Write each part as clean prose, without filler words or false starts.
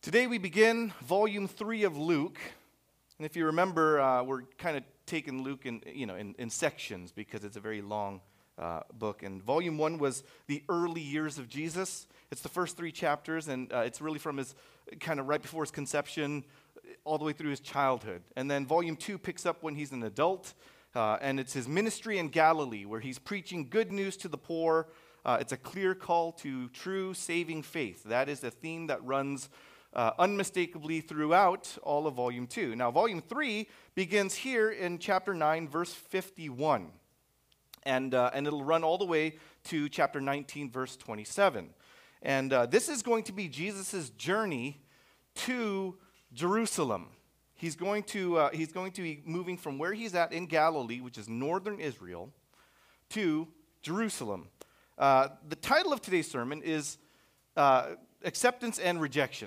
Today we begin volume 3 of Luke, and if you remember, we're kind of taking Luke in sections because it's a very long book. And volume 1 was the early years of Jesus. It's the first 3 chapters, and it's really from his kind of right before his conception all the way through his childhood. And then volume 2 picks up when he's an adult, and it's his ministry in Galilee where he's preaching good news to the poor. It's a clear call to true saving faith. That is a theme that runs unmistakably throughout all of Volume 2. Now, Volume 3 begins here in chapter 9, verse 51. And it'll run all the way to chapter 19, verse 27. And this is going to be Jesus' journey to Jerusalem. He's going to be moving from where he's at in Galilee, which is northern Israel, to Jerusalem. The title of today's sermon is Acceptance and Rejection.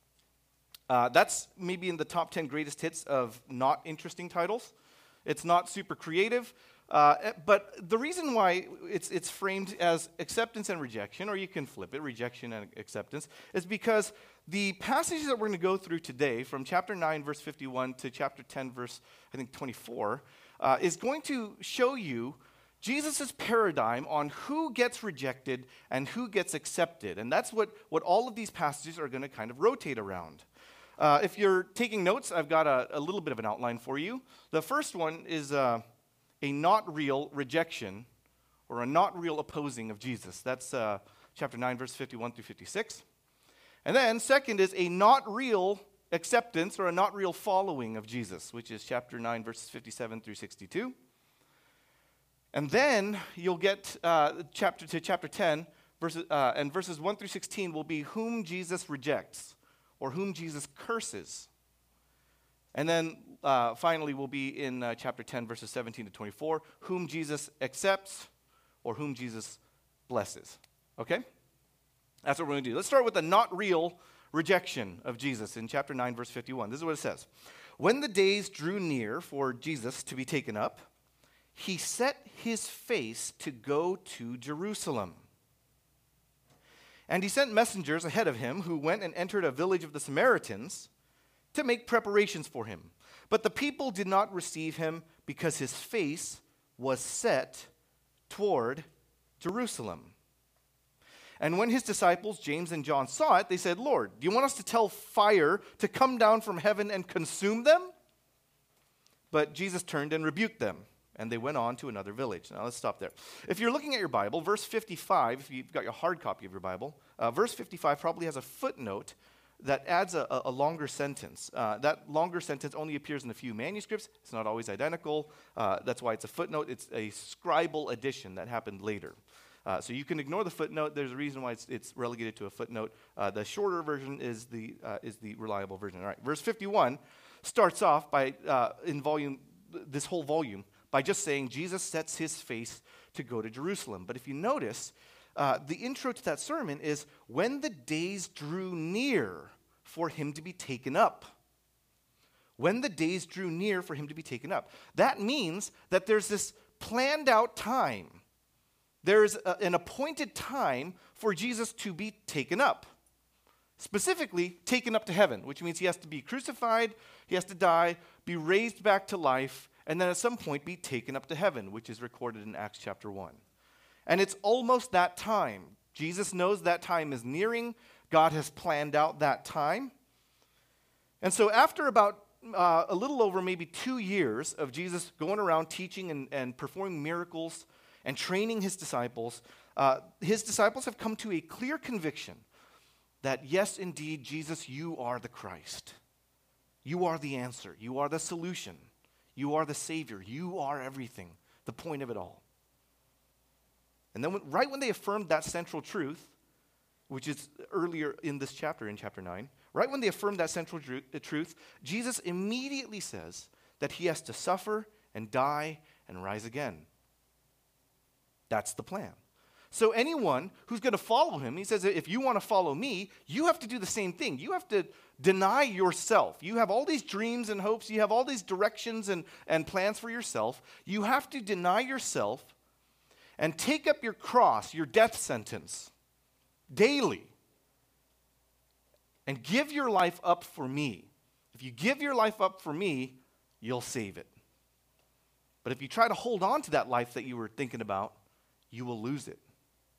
That's maybe in the top 10 greatest hits of not interesting titles. It's not super creative, but the reason why it's framed as acceptance and rejection, or you can flip it, rejection and acceptance, is because the passages that we're going to go through today, from chapter 9, verse 51 to chapter 10, verse, 24, is going to show you Jesus' paradigm on who gets rejected and who gets accepted. And that's what all of these passages are going to kind of rotate around. If you're taking notes, I've got a little bit of an outline for you. The first one is a not real rejection or a not real opposing of Jesus. That's chapter 9, verse 51 through 56. And then second is a not real acceptance or a not real following of Jesus, which is chapter 9, verses 57 through 62. And then you'll get chapter 10, and verses 1 through 16 will be whom Jesus rejects, or whom Jesus curses. And then finally we'll be in chapter 10, verses 17 to 24, whom Jesus accepts or whom Jesus blesses. Okay? That's what we're going to do. Let's start with the not real rejection of Jesus in chapter 9, verse 51. This is what it says. When the days drew near for Jesus to be taken up, he set his face to go to Jerusalem. And he sent messengers ahead of him who went and entered a village of the Samaritans to make preparations for him. But the people did not receive him because his face was set toward Jerusalem. And when his disciples, James and John, saw it, they said, "Lord, do you want us to tell fire to come down from heaven and consume them?" But Jesus turned and rebuked them. And they went on to another village. Now, let's stop there. If you're looking at your Bible, verse 55, if you've got your hard copy of your Bible, verse 55 probably has a footnote that adds a longer sentence. That longer sentence only appears in a few manuscripts. It's not always identical. That's why it's a footnote. It's a scribal addition that happened later. So you can ignore the footnote. There's a reason why it's relegated to a footnote. The shorter version is the reliable version. All right, verse 51 starts off by, this whole volume, by just saying Jesus sets his face to go to Jerusalem. But if you notice, the intro to that sermon is when the days drew near for him to be taken up. When the days drew near for him to be taken up. That means that there's this planned out time. There's an appointed time for Jesus to be taken up. Specifically, taken up to heaven, which means he has to be crucified, he has to die, be raised back to life, and then at some point be taken up to heaven, which is recorded in Acts chapter 1. And it's almost that time. Jesus knows that time is nearing. God has planned out that time. And so after about a little over maybe 2 years of Jesus going around teaching and performing miracles and training his disciples have come to a clear conviction that yes, indeed, Jesus, you are the Christ. You are the answer. You are the solution. You are the Savior. You are everything, the point of it all. And then right when they affirmed that central truth, which is earlier in this chapter, in chapter 9, right when they affirmed that central truth, Jesus immediately says that he has to suffer and die and rise again. That's the plan. So anyone who's going to follow him, he says, if you want to follow me, you have to do the same thing. You have to deny yourself. You have all these dreams and hopes. You have all these directions and plans for yourself. You have to deny yourself and take up your cross, your death sentence, daily, and give your life up for me. If you give your life up for me, you'll save it. But if you try to hold on to that life that you were thinking about, you will lose it.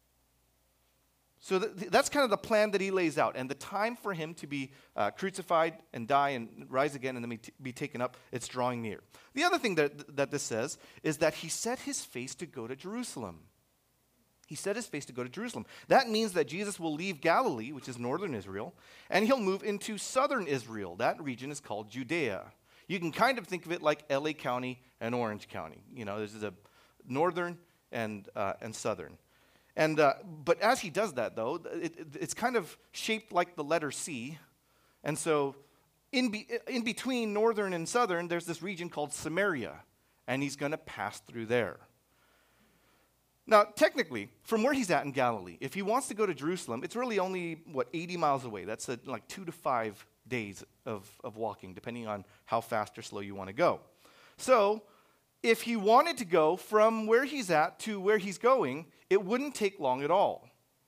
So that's kind of the plan that he lays out. And the time for him to be crucified and die and rise again and then be taken up, it's drawing near. The other thing that this says is that he set his face to go to Jerusalem. He set his face to go to Jerusalem. That means that Jesus will leave Galilee, which is northern Israel, and he'll move into southern Israel. That region is called Judea. You can kind of think of it like LA County and Orange County. You know, there's a northern and southern. But as he does that, though, it's kind of shaped like the letter C. And so in between northern and southern, there's this region called Samaria. And he's going to pass through there. Now, technically, from where he's at in Galilee, if he wants to go to Jerusalem, it's really only, 80 miles away. That's like 2 to 5 days of walking, depending on how fast or slow you want to go. So if he wanted to go from where he's at to where he's going, it wouldn't take long at all.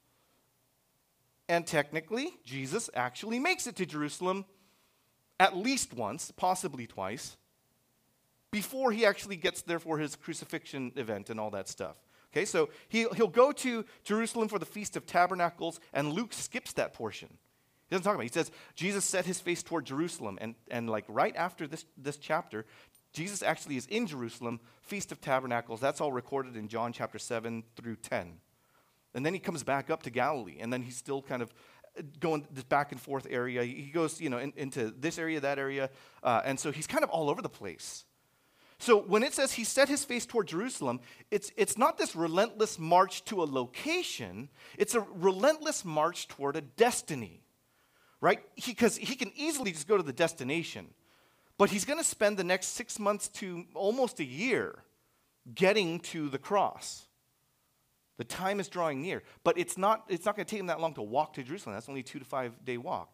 And technically, Jesus actually makes it to Jerusalem at least once, possibly twice, before he actually gets there for his crucifixion event and all that stuff. Okay, so he'll go to Jerusalem for the Feast of Tabernacles, and Luke skips that portion. He doesn't talk about it. He says, Jesus set his face toward Jerusalem, and like right after this chapter, Jesus actually is in Jerusalem, Feast of Tabernacles. That's all recorded in John chapter 7 through 10. And then he comes back up to Galilee, and then he's still kind of going this back and forth area. He goes, into this area, that area, and so he's kind of all over the place. So when it says he set his face toward Jerusalem, it's not this relentless march to a location. It's a relentless march toward a destiny, right? Because he can easily just go to the destination. But he's going to spend the next 6 months to almost a year getting to the cross. The time is drawing near. But it's not going to take him that long to walk to Jerusalem. That's only a 2 to 5 day walk.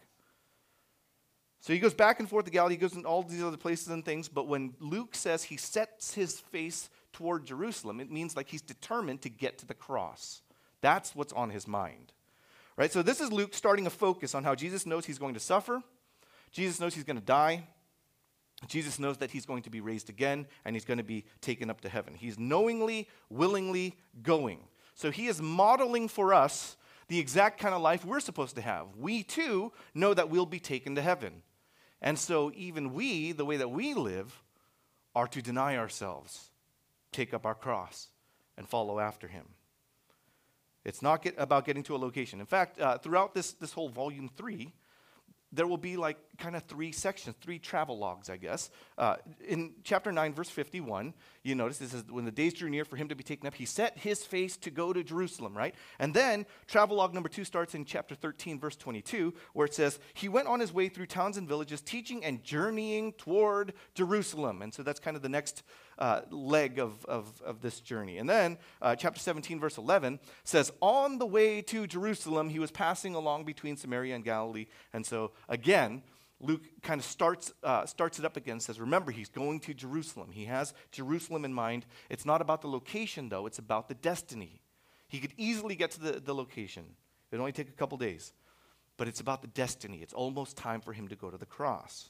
So he goes back and forth to Galilee. He goes in all these other places and things. But when Luke says he sets his face toward Jerusalem, it means like he's determined to get to the cross. That's what's on his mind. Right? So this is Luke starting a focus on how Jesus knows he's going to suffer. Jesus knows he's going to die. Jesus knows that he's going to be raised again, and he's going to be taken up to heaven. He's knowingly, willingly going. So he is modeling for us the exact kind of life we're supposed to have. We, too, know that we'll be taken to heaven. And so even we, the way that we live, are to deny ourselves, take up our cross, and follow after him. It's not about getting to a location. In fact, throughout this whole volume 3, there will be like kind of 3 sections, 3 travel logs, I guess. In chapter 9, verse 51, you notice this is when the days drew near for him to be taken up, he set his face to go to Jerusalem, right? And then travel log number 2 starts in chapter 13, verse 22, where it says, he went on his way through towns and villages, teaching and journeying toward Jerusalem. And so that's kind of the next leg of this journey. And then chapter 17, verse 11 says, on the way to Jerusalem, he was passing along between Samaria and Galilee. And so again, Luke kind of starts it up again, says, remember, he's going to Jerusalem. He has Jerusalem in mind. It's not about the location, though. It's about the destiny. He could easily get to the location. It would only take a couple days. But it's about the destiny. It's almost time for him to go to the cross.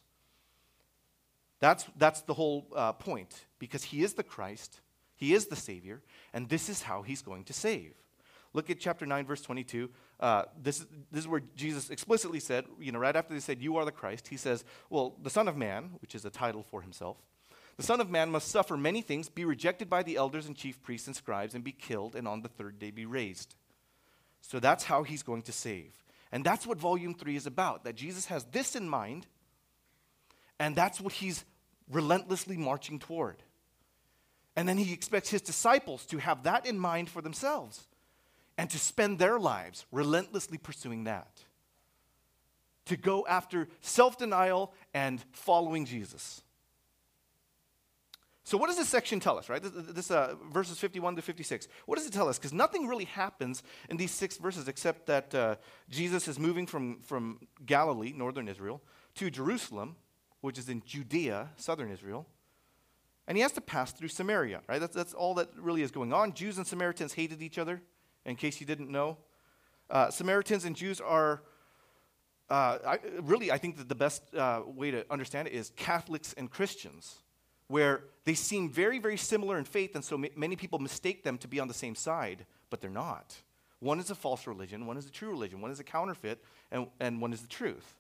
That's the whole point, because he is the Christ, he is the Savior, and this is how he's going to save. Look at chapter 9, verse 22. This is where Jesus explicitly said, right after they said, you are the Christ, he says, well, the Son of Man, which is a title for himself, the Son of Man must suffer many things, be rejected by the elders and chief priests and scribes, and be killed, and on the 3rd day be raised. So that's how he's going to save. And that's what volume 3 is about, that Jesus has this in mind, and that's what he's relentlessly marching toward. And then he expects his disciples to have that in mind for themselves and to spend their lives relentlessly pursuing that. To go after self-denial and following Jesus. So what does this section tell us, right? This verses 51 to 56. What does it tell us? Because nothing really happens in these 6 verses except that Jesus is moving from Galilee, northern Israel, to Jerusalem, which is in Judea, southern Israel. And he has to pass through Samaria, right? That's all that really is going on. Jews and Samaritans hated each other, in case you didn't know. Samaritans and Jews are I think that the best way to understand it is Catholics and Christians, where they seem very, very similar in faith, and so many people mistake them to be on the same side, but they're not. One is a false religion, one is a true religion, one is a counterfeit, and one is the truth.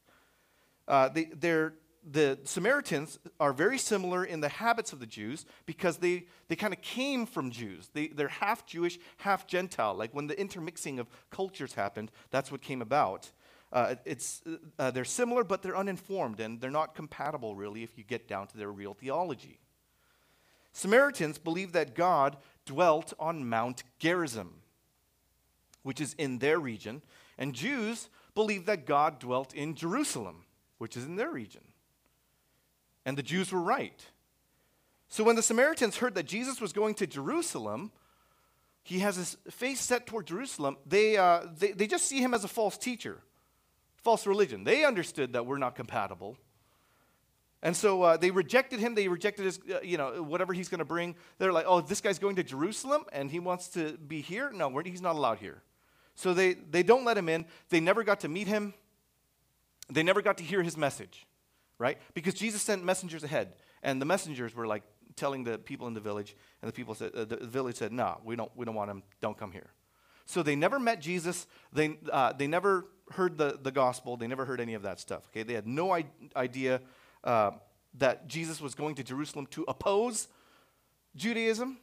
The Samaritans are very similar in the habits of the Jews because they kind of came from Jews. They're half Jewish, half Gentile. Like when the intermixing of cultures happened, that's what came about. They're similar, but they're uninformed, and they're not compatible, really, if you get down to their real theology. Samaritans believed that God dwelt on Mount Gerizim, which is in their region, and Jews believed that God dwelt in Jerusalem, which is in their region. And the Jews were right. So when the Samaritans heard that Jesus was going to Jerusalem, he has his face set toward Jerusalem, they just see him as a false teacher, false religion. They understood that we're not compatible. And so they rejected him. They rejected his, whatever he's going to bring. They're like, oh, this guy's going to Jerusalem and he wants to be here? No, he's not allowed here. So they don't let him in. They never got to meet him. They never got to hear his message, right? Because Jesus sent messengers ahead. And the messengers were like telling the people in the village. And the people said, the village said, no, we don't want him. Don't come here. So they never met Jesus. They never heard the gospel. They never heard any of that stuff. Okay, they had no idea that Jesus was going to Jerusalem to oppose Judaism,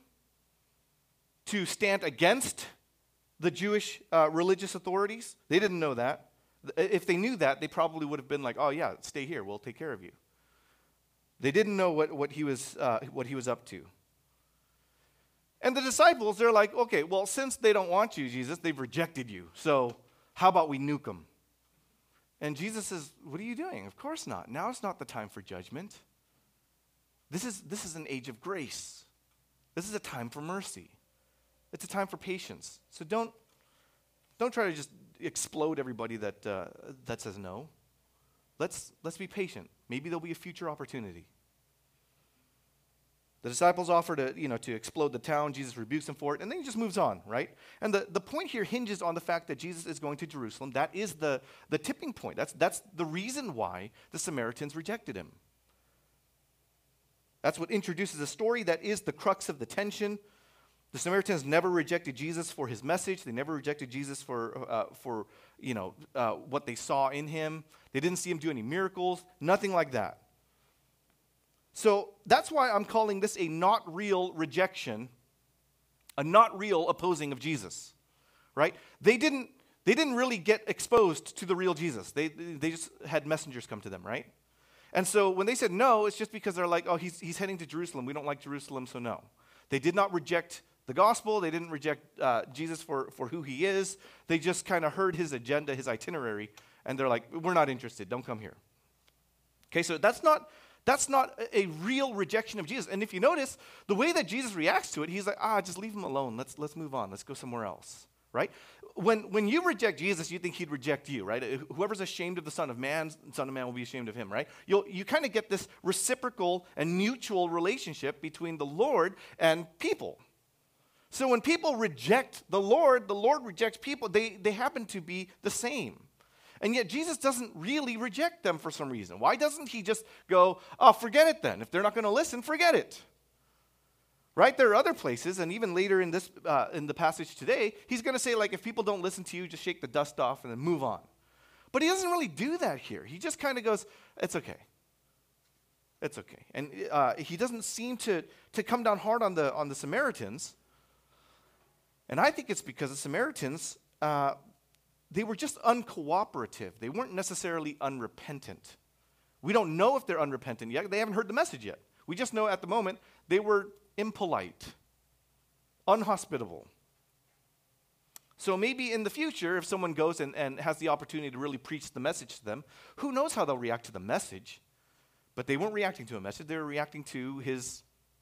to stand against the Jewish religious authorities. They didn't know that. If they knew that, they probably would have been like, "Oh yeah, stay here. We'll take care of you." They didn't know what he was up to. And the disciples, they're like, "Okay, well, since they don't want you, Jesus, they've rejected you. So how about we nuke them?" And Jesus says, "What are you doing? Of course not. Now is not the time for judgment. This is an age of grace. This is a time for mercy. It's a time for patience. So don't try to just explode everybody that says no. Let's be patient. Maybe there'll be a future opportunity." The disciples offer to explode the town. Jesus rebukes them for it, and then he just moves on, right? And the point here hinges on the fact that Jesus is going to Jerusalem. That is the tipping point. That's the reason why the Samaritans rejected him. That's what introduces a story that is the crux of the tension. The Samaritans never rejected Jesus for his message. They never rejected Jesus for what they saw in him. They didn't see him do any miracles, nothing like that. So that's why I'm calling this a not real rejection, a not real opposing of Jesus, right? They didn't really get exposed to the real Jesus. They just had messengers come to them, right? And so when they said no, it's just because they're like, oh, he's heading to Jerusalem. We don't like Jerusalem, so no. They did not reject the gospel. They didn't reject Jesus for who he is. They just kind of heard his agenda, his itinerary, and they're like, we're not interested. Don't come here. Okay, so that's not a real rejection of Jesus. And if you notice, the way that Jesus reacts to it, he's like, just leave him alone. Let's move on. Let's go somewhere else, right? When you reject Jesus, you think he'd reject you, right? Whoever's ashamed of the Son of Man will be ashamed of him, right? You kind of get this reciprocal and mutual relationship between the Lord and people. So when people reject the Lord rejects people. They happen to be the same. And yet Jesus doesn't really reject them for some reason. Why doesn't he just go, oh, forget it then. If they're not going to listen, forget it. Right? There are other places, and even later in this in the passage today, he's going to say, like, if people don't listen to you, just shake the dust off and then move on. But he doesn't really do that here. He just kind of goes, it's okay. It's okay. And he doesn't seem to come down hard on the Samaritans. And I think it's because the Samaritans, they were just uncooperative. They weren't necessarily unrepentant. We don't know if they're unrepentant yet. They haven't heard the message yet. We just know at the moment they were impolite, unhospitable. So maybe in the future, if someone goes and has the opportunity to really preach the message to them, who knows how they'll react to the message. But they weren't reacting to a message. They were reacting to his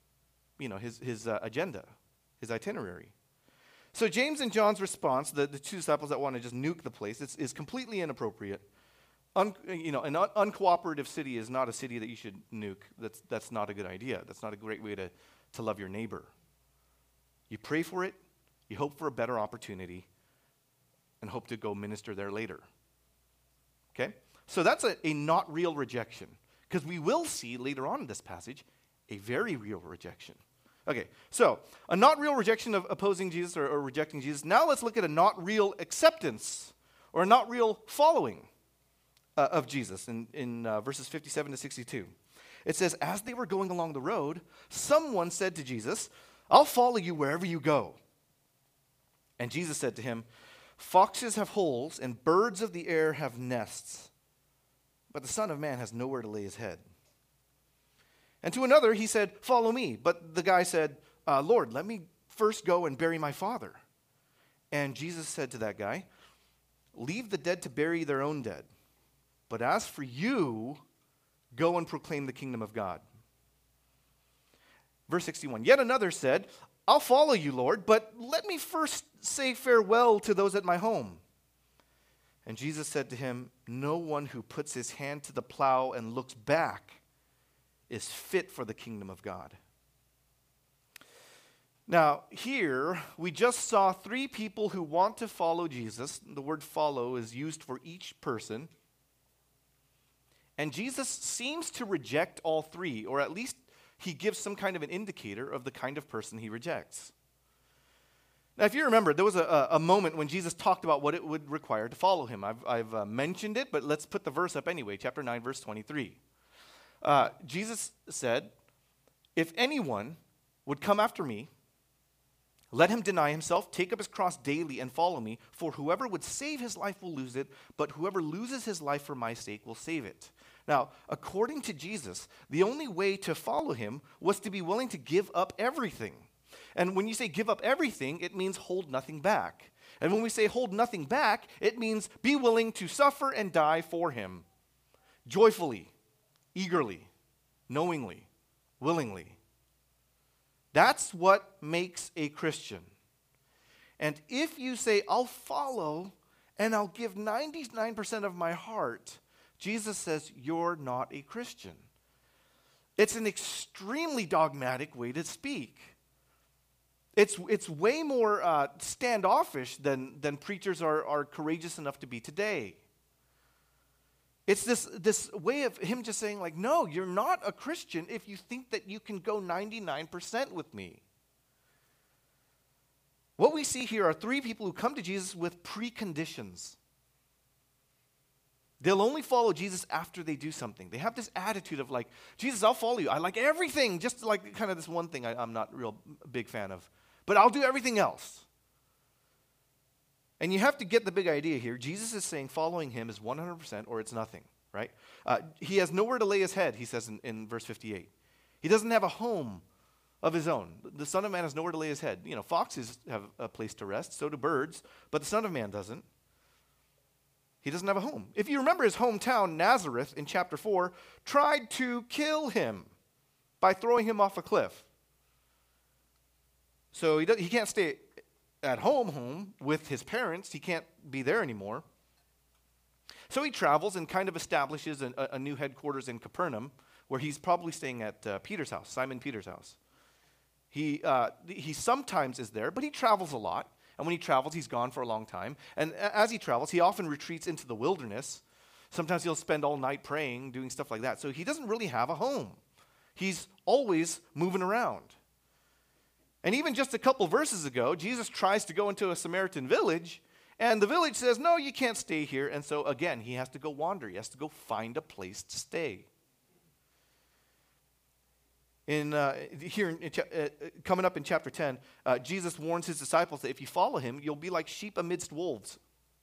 agenda, his itinerary. So James and John's response, the two disciples that want to just nuke the place, is completely inappropriate. An uncooperative city is not a city that you should nuke. That's not a good idea. That's not a great way to love your neighbor. You pray for it, you hope for a better opportunity, and hope to go minister there later. Okay? So that's a not real rejection. Because we will see later on in this passage a very real rejection. Okay, so a not real rejection of opposing Jesus or rejecting Jesus. Now let's look at a not real acceptance or a not real following of Jesus in verses 57 to 62. It says, as they were going along the road, someone said to Jesus, I'll follow you wherever you go. And Jesus said to him, foxes have holes and birds of the air have nests, but the Son of Man has nowhere to lay his head. And to another he said, follow me. But the guy said, Lord, let me first go and bury my father. And Jesus said to that guy, leave the dead to bury their own dead. But as for you, go and proclaim the kingdom of God. Verse 61, yet another said, I'll follow you, Lord, but let me first say farewell to those at my home. And Jesus said to him, no one who puts his hand to the plow and looks back is fit for the kingdom of God. Now, here we just saw three people who want to follow Jesus. The word follow is used for each person. And Jesus seems to reject all three, or at least he gives some kind of an indicator of the kind of person he rejects. Now, if you remember, there was a moment when Jesus talked about what it would require to follow him. I've mentioned it, but let's put the verse up anyway, chapter 9, verse 23. Jesus said, if anyone would come after me, let him deny himself, take up his cross daily, and follow me. For whoever would save his life will lose it, but whoever loses his life for my sake will save it. Now, according to Jesus, the only way to follow him was to be willing to give up everything. And when you say give up everything, it means hold nothing back. And when we say hold nothing back, it means be willing to suffer and die for him. Joyfully, eagerly, knowingly, willingly. That's what makes a Christian. And if you say, I'll follow and I'll give 99% of my heart, Jesus says, you're not a Christian. It's an extremely dogmatic way to speak. It's way more standoffish than preachers are courageous enough to be today. It's this way of him just saying, like, no, you're not a Christian if you think that you can go 99% with me. What we see here are three people who come to Jesus with preconditions. They'll only follow Jesus after they do something. They have this attitude of like, Jesus, I'll follow you. I like everything, just like kind of this one thing I'm not a real big fan of. But I'll do everything else. And you have to get the big idea here. Jesus is saying following him is 100% or it's nothing, right? He has nowhere to lay his head, he says in verse 58. He doesn't have a home of his own. The Son of Man has nowhere to lay his head. You know, foxes have a place to rest, so do birds, but the Son of Man doesn't. He doesn't have a home. If you remember his hometown, Nazareth, in chapter 4, tried to kill him by throwing him off a cliff. So he can't stay at home with his parents. He can't be there anymore. So he travels and kind of establishes a new headquarters in Capernaum, where he's probably staying at Peter's house, Simon Peter's house. He sometimes is there, but he travels a lot. And when he travels, he's gone for a long time. And as he travels, he often retreats into the wilderness. Sometimes he'll spend all night praying, doing stuff like that. So he doesn't really have a home. He's always moving around. And even just a couple verses ago, Jesus tries to go into a Samaritan village, and the village says, no, you can't stay here. And so again, he has to go wander. He has to go find a place to stay. Coming up in chapter 10, Jesus warns his disciples that if you follow him, you'll be like sheep amidst wolves.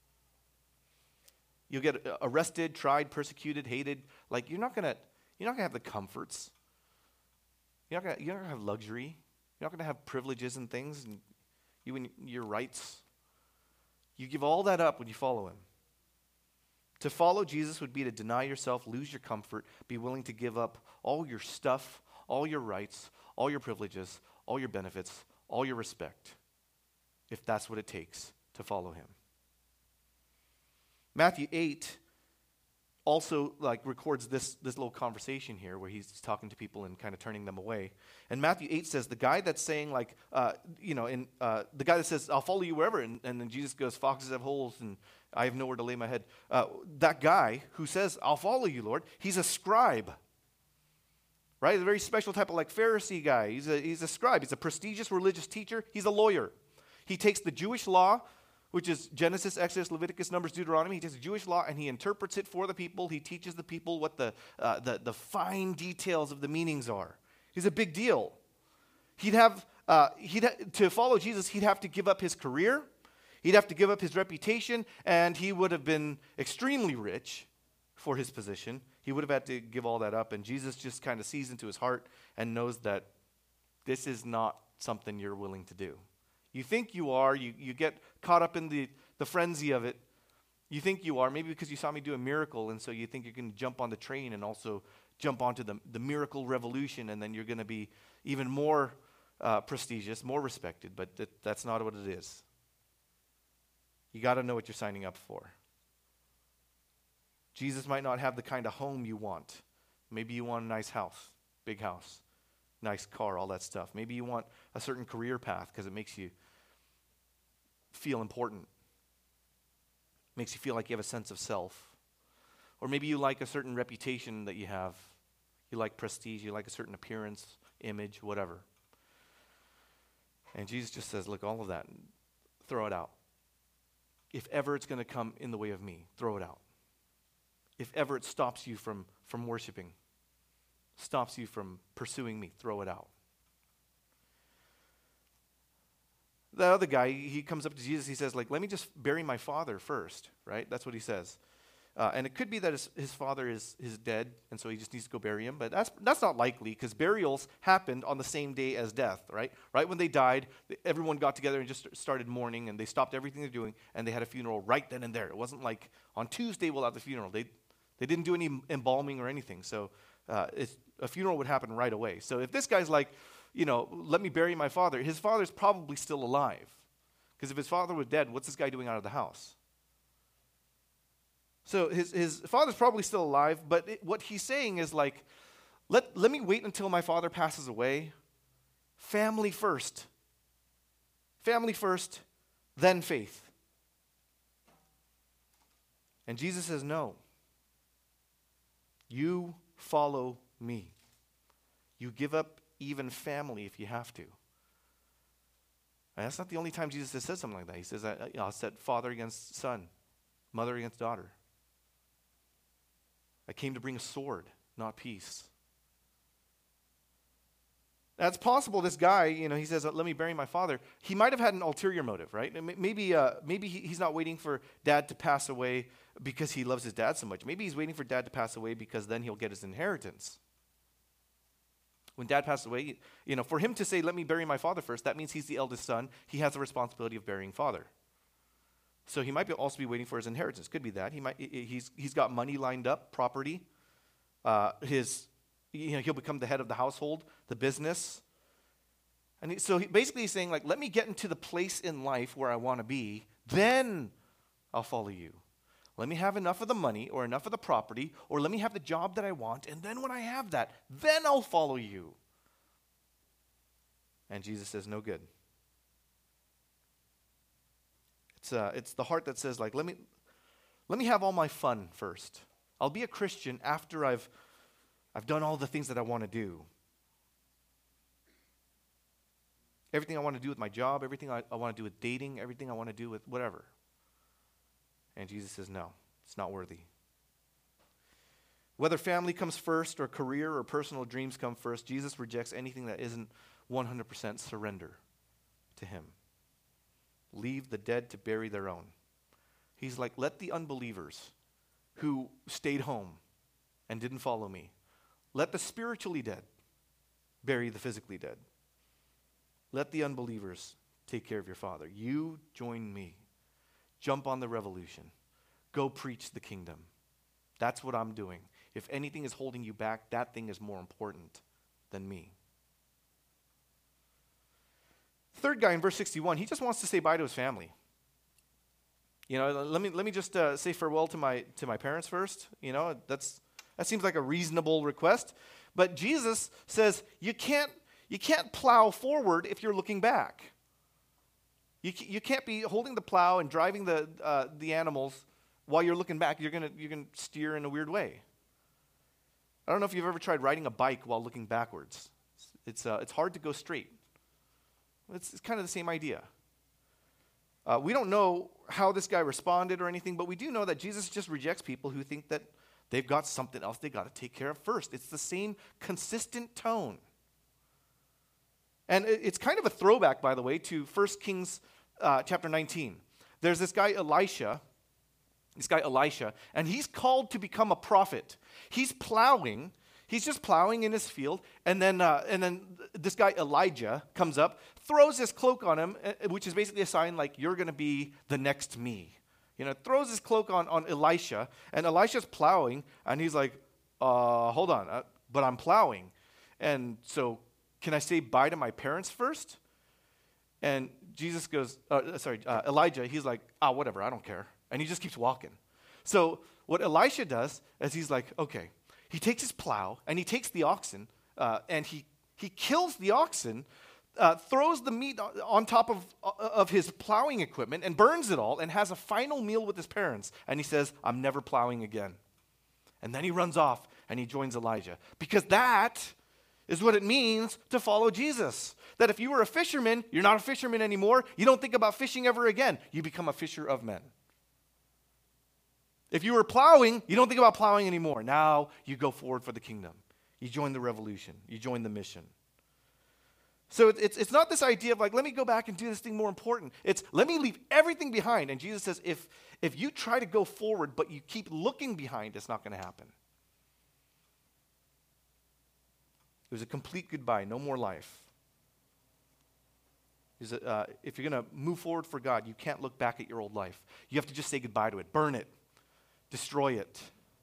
You'll get arrested, tried, persecuted, hated. Like you're not gonna have the comforts. You're not gonna have luxury. You're not gonna have privileges and things, and your rights. You give all that up when you follow him. To follow Jesus would be to deny yourself, lose your comfort, be willing to give up all your stuff, all your rights, all your privileges, all your benefits, all your respect, if that's what it takes to follow him. Matthew 8 also like records this little conversation here where he's talking to people and kind of turning them away. And Matthew 8 says the guy that's saying like, the guy that says, I'll follow you wherever, and then Jesus goes, foxes have holes and I have nowhere to lay my head. That guy who says, I'll follow you, Lord, he's a scribe. Right? A very special type of like Pharisee guy. He's a scribe. He's a prestigious religious teacher. He's a lawyer. He takes the Jewish law, which is Genesis, Exodus, Leviticus, Numbers, Deuteronomy. He takes the Jewish law and he interprets it for the people. He teaches the people what the fine details of the meanings are. He's a big deal. To follow Jesus, he'd have to give up his career. He'd have to give up his reputation, and he would have been extremely rich for his position. He would have had to give all that up, and Jesus just kind of sees into his heart and knows that this is not something you're willing to do. You think you are. You get caught up in the frenzy of it. You think you are, maybe because you saw me do a miracle, and so you think you can jump on the train and also jump onto the miracle revolution, and then you're going to be even more prestigious, more respected, but that's not what it is. You got to know what you're signing up for. Jesus might not have the kind of home you want. Maybe you want a nice house, big house, nice car, all that stuff. Maybe you want a certain career path because it makes you feel important. Makes you feel like you have a sense of self. Or maybe you like a certain reputation that you have. You like prestige, you like a certain appearance, image, whatever. And Jesus just says, look, all of that, throw it out. If ever it's going to come in the way of me, throw it out. If ever it stops you from worshiping, stops you from pursuing me, throw it out. The other guy, he comes up to Jesus, he says, like, let me just bury my father first, right? That's what he says. And it could be that his father is dead, and so he just needs to go bury him. But that's not likely, because burials happened on the same day as death, right? Right when they died, everyone got together and just started mourning, and they stopped everything they're doing, and they had a funeral right then and there. It wasn't like, on Tuesday we'll have the funeral. They didn't do any embalming or anything, so a funeral would happen right away. So if this guy's like, let me bury my father, his father's probably still alive. Because if his father was dead, what's this guy doing out of the house? So his father's probably still alive, but what he's saying is like, let me wait until my father passes away. Family first. Family first, then faith. And Jesus says, no. You follow me. You give up even family if you have to. And that's not the only time Jesus has said something like that. He says, I'll set father against son, mother against daughter. I came to bring a sword, not peace. That's possible. This guy, he says, let me bury my father. He might have had an ulterior motive, right? Maybe he's not waiting for dad to pass away because he loves his dad so much. Maybe he's waiting for dad to pass away because then he'll get his inheritance. When dad passed away, for him to say, let me bury my father first, that means he's the eldest son. He has the responsibility of burying father. So he might also be waiting for his inheritance. Could be that. He's got money lined up, property. He'll become the head of the household, the business. And basically he's saying, like, let me get into the place in life where I want to be, then I'll follow you. Let me have enough of the money or enough of the property, or let me have the job that I want, and then when I have that, then I'll follow you. And Jesus says, no good. It's the heart that says, like, let me have all my fun first. I'll be a Christian after I've done all the things that I want to do. Everything I want to do with my job, everything I want to do with dating, everything I want to do with whatever. And Jesus says, no, it's not worthy. Whether family comes first or career or personal dreams come first, Jesus rejects anything that isn't 100% surrender to him. Leave the dead to bury their own. He's like, let the unbelievers who stayed home and didn't follow me, let the spiritually dead bury the physically dead. Let the unbelievers take care of your father. You join me. Jump on the revolution. Go preach the kingdom. That's what I'm doing. If anything is holding you back, that thing is more important than me. Third guy in verse 61, he just wants to say bye to his family. Let me just say farewell to my parents first. That seems like a reasonable request. But Jesus says you can't plow forward if you're looking back. You can't be holding the plow and driving the animals while you're looking back. You're gonna steer in a weird way. I don't know if you've ever tried riding a bike while looking backwards. It's hard to go straight. It's kind of the same idea. We don't know how this guy responded or anything, but we do know that Jesus just rejects people who think that they've got something else they got to take care of first. It's the same consistent tone. And it's kind of a throwback, by the way, to 1 Kings chapter 19. There's this guy Elisha, and he's called to become a prophet. He's just plowing in his field, and then this guy Elijah comes up, throws his cloak on him, which is basically a sign like, you're going to be the next me. Throws his cloak on Elisha, and Elisha's plowing, and he's like, hold on, but I'm plowing. And so, can I say bye to my parents first? And Jesus goes, Elijah, he's like, whatever, I don't care. And he just keeps walking. So what Elisha does is he's like, okay, he takes his plow and he takes the oxen and he kills the oxen, throws the meat on top of his plowing equipment and burns it all and has a final meal with his parents. And he says, I'm never plowing again. And then he runs off and he joins Elijah. Because that is what it means to follow Jesus. That if you were a fisherman, you're not a fisherman anymore. You don't think about fishing ever again. You become a fisher of men. If you were plowing, you don't think about plowing anymore. Now you go forward for the kingdom. You join the revolution. You join the mission. So it's not this idea of like, let me go back and do this thing more important. It's let me leave everything behind. And Jesus says, if you try to go forward but you keep looking behind, it's not going to happen. It was a complete goodbye, no more life. If you're going to move forward for God, you can't look back at your old life. You have to just say goodbye to it. Burn it. Destroy it.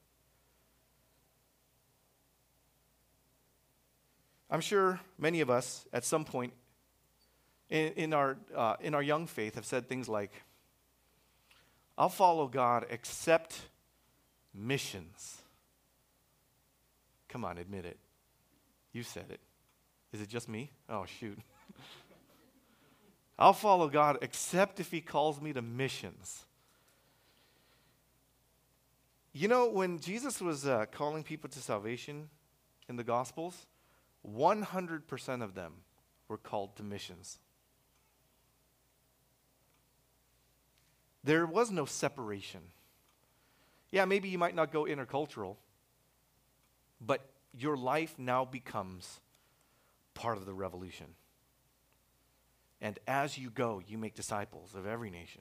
I'm sure many of us at some point in our young faith have said things like, I'll follow God except missions. Come on, admit it. You said it. Is it just me? Oh, shoot. I'll follow God except if he calls me to missions. When Jesus was calling people to salvation in the Gospels, 100% of them were called to missions. There was no separation. Yeah, maybe you might not go intercultural, but your life now becomes part of the revolution. And as you go, you make disciples of every nation.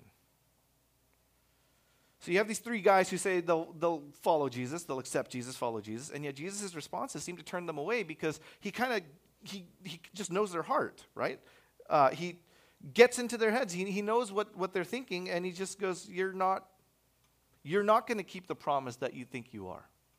So you have these three guys who say they'll follow Jesus, they'll accept Jesus, follow Jesus, and yet Jesus' responses seem to turn them away because he just knows their heart, right? He gets into their heads. He knows what they're thinking, and he just goes, you're not going to keep the promise that you think you are.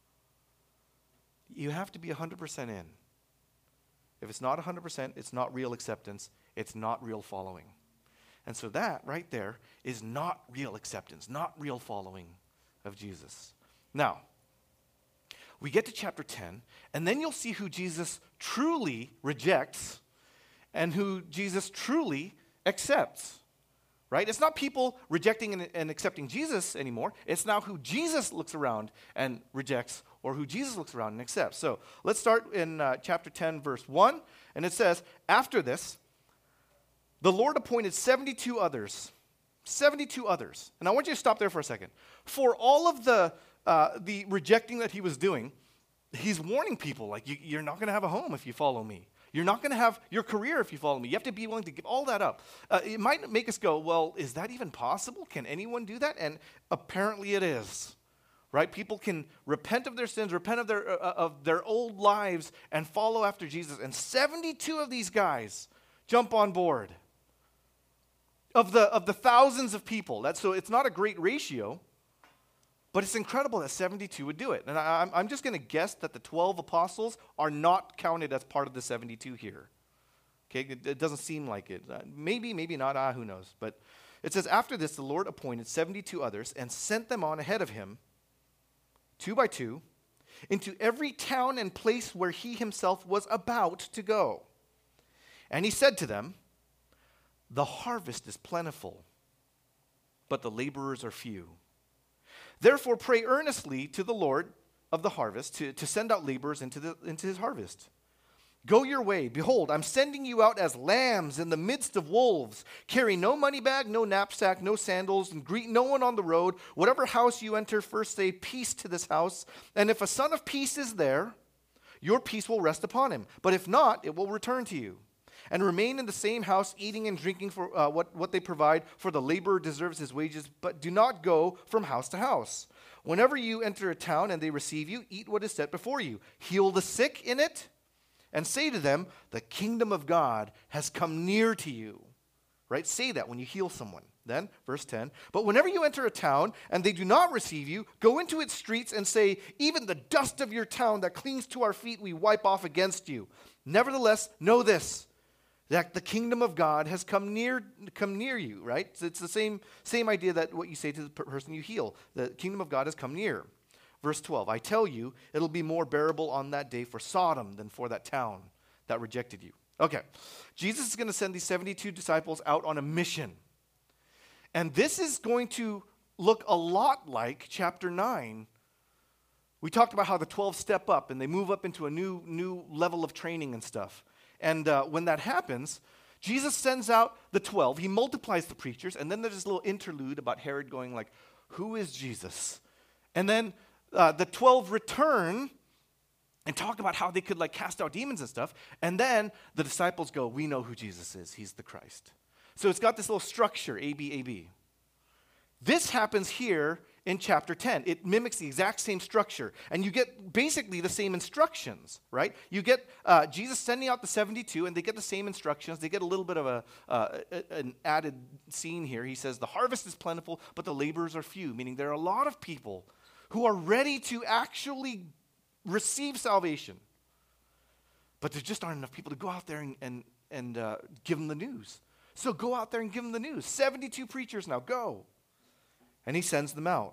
You have to be 100% in. If it's not 100%, it's not real acceptance. It's not real following. And so that right there is not real acceptance, not real following of Jesus. Now, we get to chapter 10, and then you'll see who Jesus truly rejects and who Jesus truly accepts. Right? It's not people rejecting and accepting Jesus anymore. It's now who Jesus looks around and rejects or who Jesus looks around and accepts. So let's start in chapter 10, verse 1. And it says, after this, the Lord appointed 72 others. 72 others. And I want you to stop there for a second. For all of the rejecting that he was doing, he's warning people, like, you're not going to have a home if you follow me. You're not going to have your career if you follow me. You have to be willing to give all that up. It might make us go, well, is that even possible? Can anyone do that? And apparently it is, right? People can repent of their sins, repent of their old lives, and follow after Jesus. And 72 of these guys jump on board of the thousands of people. So it's not a great ratio, but it's incredible that 72 would do it. And I'm just going to guess that the 12 apostles are not counted as part of the 72 here. Okay, it doesn't seem like it. Maybe not. Who knows? But It says, after this, the Lord appointed 72 others and sent them on ahead of him, 2 by 2, into every town and place where he himself was about to go. And he said to them, the harvest is plentiful, but the laborers are few. Therefore pray earnestly to the Lord of the harvest to send out laborers into his harvest. Go your way. Behold, I'm sending you out as lambs in the midst of wolves. Carry no money bag, no knapsack, no sandals, and greet no one on the road. Whatever house you enter, first say, peace to this house. And if a son of peace is there, your peace will rest upon him. But if not, it will return to you. And remain in the same house, eating and drinking for what they provide, for the laborer deserves his wages. But do not go from house to house. Whenever you enter a town and they receive you, eat what is set before you. Heal the sick in it, and say to them, the kingdom of God has come near to you. Right? Say that when you heal someone. Then, verse 10, but whenever you enter a town and they do not receive you, go into its streets and say, even the dust of your town that clings to our feet we wipe off against you. Nevertheless, know this, that the kingdom of God has come near you, right? So it's the same idea that what you say to the person you heal. The kingdom of God has come near. Verse 12, I tell you, it'll be more bearable on that day for Sodom than for that town that rejected you. Okay, Jesus is going to send these 72 disciples out on a mission. And this is going to look a lot like chapter 9. We talked about how the 12 step up and they move up into a new level of training and stuff. And when that happens, Jesus sends out the 12. He multiplies the preachers. And then there's this little interlude about Herod going like, who is Jesus? And then the 12 return and talk about how they could like cast out demons and stuff. And then the disciples go, we know who Jesus is. He's the Christ. So it's got this little structure, A, B, A, B. This happens here in chapter 10. It mimics the exact same structure. And you get basically the same instructions, right? You get Jesus sending out the 72, and they get the same instructions. They get a little bit of an added scene here. He says, the harvest is plentiful, but the laborers are few, meaning there are a lot of people who are ready to actually receive salvation. But there just aren't enough people to go out there and give them the news. So go out there and give them the news. 72 preachers now, go. And he sends them out.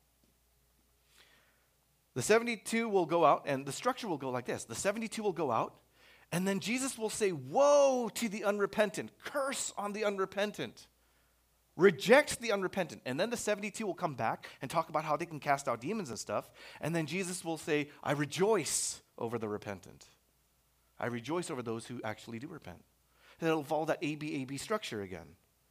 The 72 will go out, and the structure will go like this. The 72 will go out, and then Jesus will say, woe to the unrepentant, curse on the unrepentant, reject the unrepentant. And then the 72 will come back and talk about how they can cast out demons and stuff. And then Jesus will say, I rejoice over the repentant. I rejoice over those who actually do repent. And it'll follow that A-B structure again.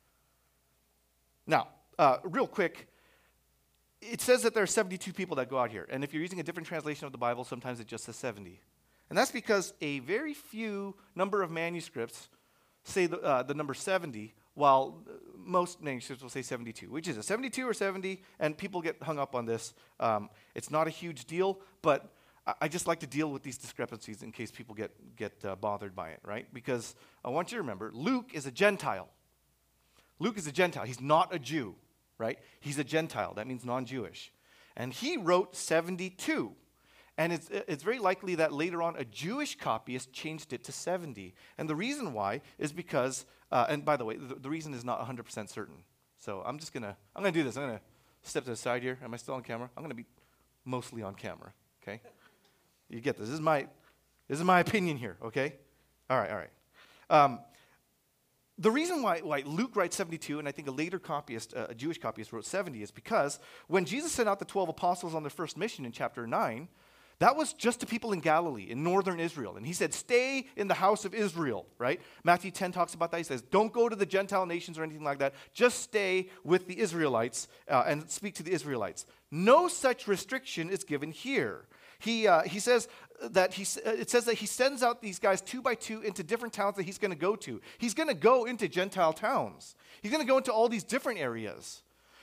Now, real quick, it says that there are 72 people that go out here. And if you're using a different translation of the Bible, sometimes it just says 70. And that's because a very few number of manuscripts say the number 70, while most manuscripts will say 72. Which is it, 72 or 70? And people get hung up on this. It's not a huge deal, but I just like to deal with these discrepancies in case people get bothered by it, right? Because I want you to remember, Luke is a Gentile. Luke is a Gentile. He's not a Jew, right? He's a Gentile. That means non-Jewish. And he wrote 72. And it's very likely that later on a Jewish copyist changed it to 70. And the reason why is because, and by the way, the reason is not 100% certain. So I'm going to do this. I'm going to step to the side here. Am I still on camera? I'm going to be mostly on camera, okay? You get this. This is my opinion here, okay? All right. The reason why Luke writes 72, and I think a later copyist, a Jewish copyist, wrote 70 is because when Jesus sent out the 12 apostles on their first mission in chapter 9, that was just to people in Galilee, in northern Israel. And he said, stay in the house of Israel, right? Matthew 10 talks about that. He says, don't go to the Gentile nations or anything like that. Just stay with the Israelites and speak to the Israelites. No such restriction is given here. He says that it says that he sends out these guys 2 by 2 into different towns that he's going to go to. He's going to go into Gentile towns. He's going to go into all these different areas.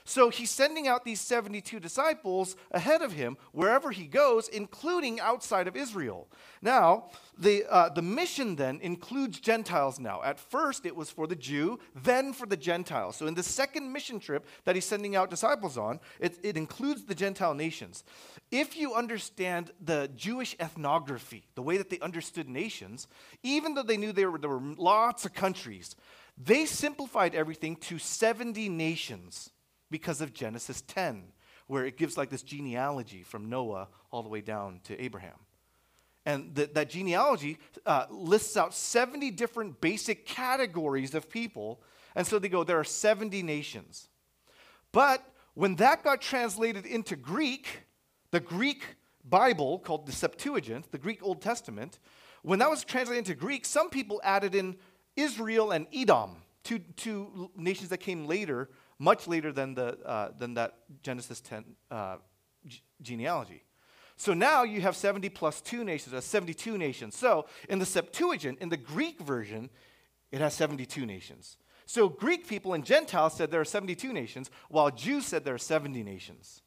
So he's sending out these 72 disciples ahead of him wherever he goes, including outside of Israel. Now, the mission then includes Gentiles now. At first, it was for the Jew, then for the Gentiles. So in the second mission trip that he's sending out disciples on, it includes the Gentile nations. If you understand the Jewish ethnography, the way that they understood nations, even though they knew there were lots of countries, they simplified everything to 70 nations. Because of Genesis 10, where it gives like this genealogy from Noah all the way down to Abraham. And that genealogy lists out 70 different basic categories of people. And so they go, there are 70 nations. But when that got translated into Greek, the Greek Bible called the Septuagint, the Greek Old Testament, when that was translated into Greek, some people added in Israel and Edom, two nations that came later, much later than that Genesis 10 genealogy. So now you have 70 plus 2 nations, that's 72 nations. So in the Septuagint, in the Greek version, it has 72 nations. So Greek people and Gentiles said there are 72 nations, while Jews said there are 70 nations.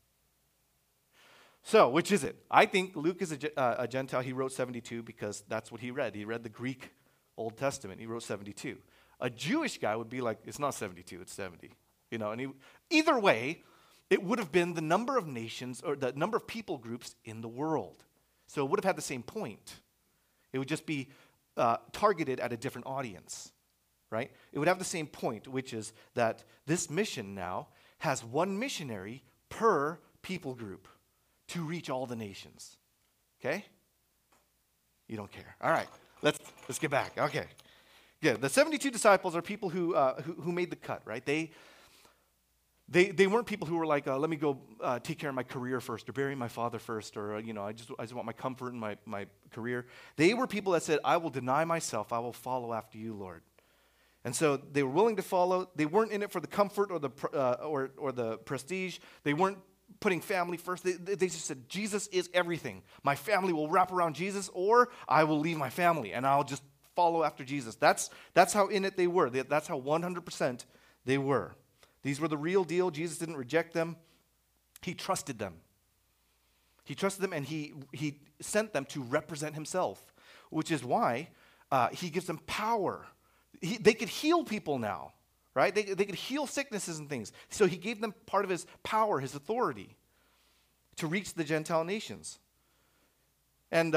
So which is it? I think Luke is a Gentile. He wrote 72 because that's what he read. He read the Greek Old Testament. He wrote 72. A Jewish guy would be like, it's not 72, it's 70. And either way, it would have been the number of nations or the number of people groups in the world. So it would have had the same point. It would just be targeted at a different audience, right? It would have the same point, which is that this mission now has one missionary per people group to reach all the nations. Okay? You don't care. All right, let's get back. Okay. Yeah, the 72 disciples are people who made the cut, right? They weren't people who were like, let me go take care of my career first, or bury my father first, or I just want my comfort in my career. They were people that said, I will deny myself, I will follow after you, Lord. And so they were willing to follow. They weren't in it for the comfort or the prestige. They weren't putting family first. They just said, Jesus is everything. My family will wrap around Jesus, or I will leave my family and I'll just follow after Jesus. That's how in it they were. That's how 100% they were. These were the real deal. Jesus didn't reject them. He trusted them. He trusted them, and he sent them to represent himself, which is why he gives them power. They could heal people now, right? They could heal sicknesses and things. So he gave them part of his power, his authority, to reach the Gentile nations. And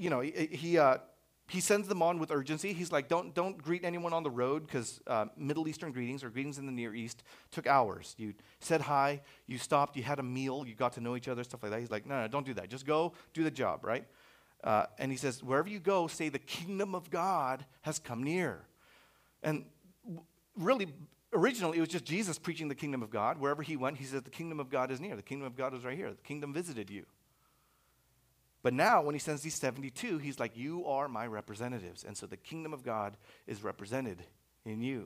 he sends them on with urgency. He's like, don't greet anyone on the road, because Middle Eastern greetings or greetings in the Near East took hours. You said hi, you stopped, you had a meal, you got to know each other, stuff like that. He's like, no, don't do that. Just go do the job, right? And he says, wherever you go, say the kingdom of God has come near. And really, originally, it was just Jesus preaching the kingdom of God. Wherever he went, he said, the kingdom of God is near. The kingdom of God is right here. The kingdom visited you. But now, when he sends these 72, he's like, you are my representatives. And so the kingdom of God is represented in you.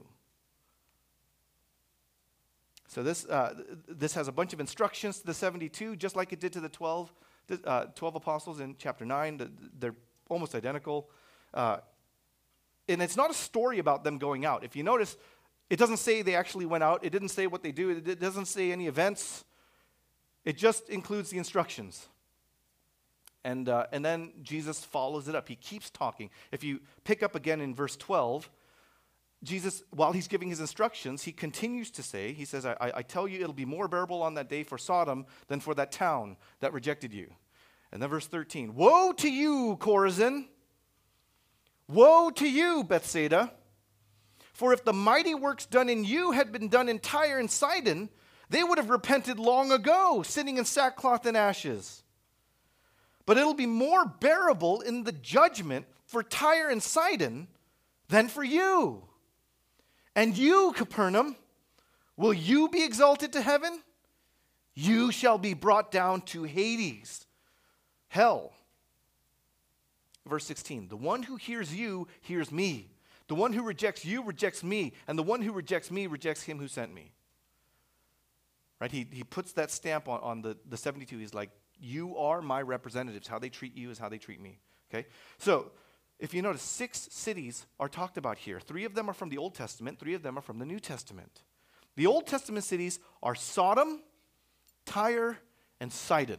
So this has a bunch of instructions to the 72, just like it did to the 12 apostles in chapter 9. They're almost identical. And it's not a story about them going out. If you notice, it doesn't say they actually went out. It didn't say what they do. It doesn't say any events. It just includes the instructions. And then Jesus follows it up. He keeps talking. If you pick up again in verse 12, Jesus, while he's giving his instructions, he continues to say, he says, I tell you, it'll be more bearable on that day for Sodom than for that town that rejected you. And then verse 13, woe to you, Chorazin! Woe to you, Bethsaida! For if the mighty works done in you had been done in Tyre and Sidon, they would have repented long ago, sitting in sackcloth and ashes. But it'll be more bearable in the judgment for Tyre and Sidon than for you. And you, Capernaum, will you be exalted to heaven? You shall be brought down to Hades, hell. Verse 16, the one who hears you hears me. The one who rejects you rejects me. And the one who rejects me rejects him who sent me. Right? He puts that stamp on the 72. He's like, you are my representatives. How they treat you is how they treat me. Okay? So, if you notice, 6 cities are talked about here. 3 of them are from the Old Testament. 3 of them are from the New Testament. The Old Testament cities are Sodom, Tyre, and Sidon.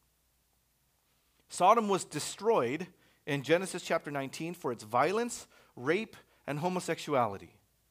Sodom was destroyed in Genesis chapter 19 for its violence, rape, and homosexuality.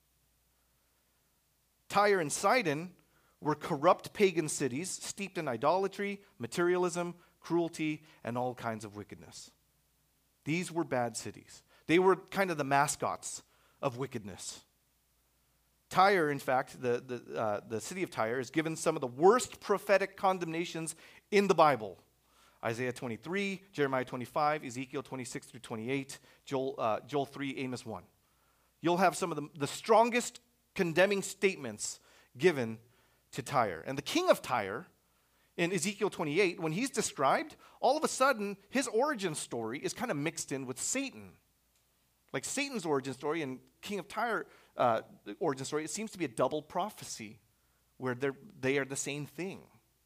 Tyre and Sidon were corrupt pagan cities steeped in idolatry, materialism, cruelty, and all kinds of wickedness. These were bad cities. They were kind of the mascots of wickedness. Tyre, in fact, the city of Tyre is given some of the worst prophetic condemnations in the Bible. Isaiah 23, Jeremiah 25, Ezekiel 26 through 28, Joel 3, Amos 1. You'll have some of the strongest condemning statements given to Tyre. And the king of Tyre, in Ezekiel 28, when he's described, all of a sudden, his origin story is kind of mixed in with Satan. Like Satan's origin story and king of Tyre origin story, it seems to be a double prophecy where they are the same thing.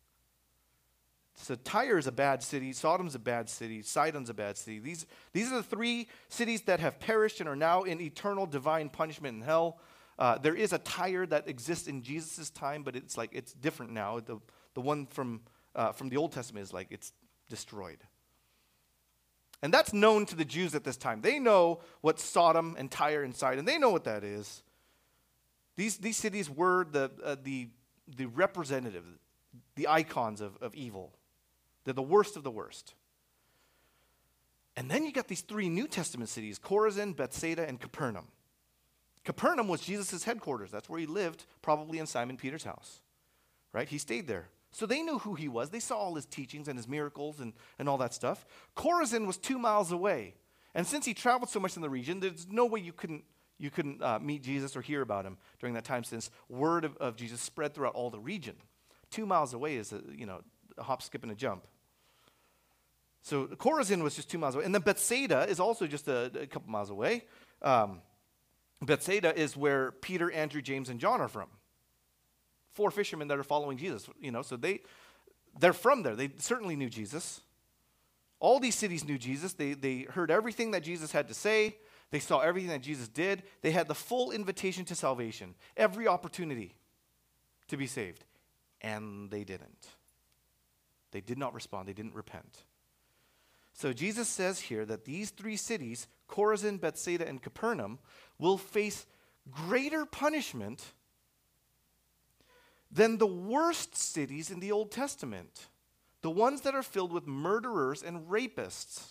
So Tyre is a bad city, Sodom's a bad city, Sidon's a bad city. These are the three cities that have perished and are now in eternal divine punishment in hell. There is a Tyre that exists in Jesus' time, but it's different now. The one from the Old Testament is like it's destroyed. And that's known to the Jews at this time. They know what Sodom and Tyre and Sidon, they know what that is. These cities were the representative, the icons of evil. They're the worst of the worst. And then you got these three New Testament cities, Chorazin, Bethsaida, and Capernaum. Capernaum was Jesus' headquarters. That's where he lived, probably in Simon Peter's house. Right? He stayed there. So they knew who he was. They saw all his teachings and his miracles and all that stuff. Chorazin was 2 miles away. And since he traveled so much in the region, there's no way you couldn't meet Jesus or hear about him during that time, since word of Jesus spread throughout all the region. 2 miles away is a hop, skip, and a jump. So Chorazin was just 2 miles away. And then Bethsaida is also just a couple miles away. Bethsaida is where Peter, Andrew, James, and John are from. 4 fishermen that are following Jesus. So they're from there. They certainly knew Jesus. All these cities knew Jesus. They heard everything that Jesus had to say. They saw everything that Jesus did. They had the full invitation to salvation, every opportunity to be saved. And they didn't. They did not respond. They didn't repent. So Jesus says here that these 3 cities, Chorazin, Bethsaida, and Capernaum, will face greater punishment than the worst cities in the Old Testament, the ones that are filled with murderers and rapists.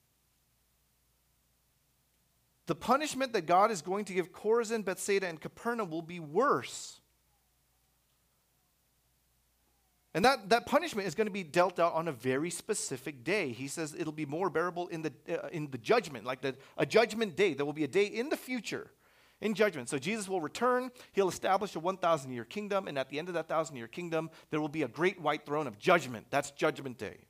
The punishment that God is going to give Chorazin, Bethsaida, and Capernaum will be worse. And that punishment is going to be dealt out on a very specific day. He says it'll be more bearable in the judgment, like a judgment day. There will be a day in the future in judgment. So Jesus will return. He'll establish a 1,000-year kingdom. And at the end of that 1,000-year kingdom, there will be a great white throne of judgment. That's Judgment Day.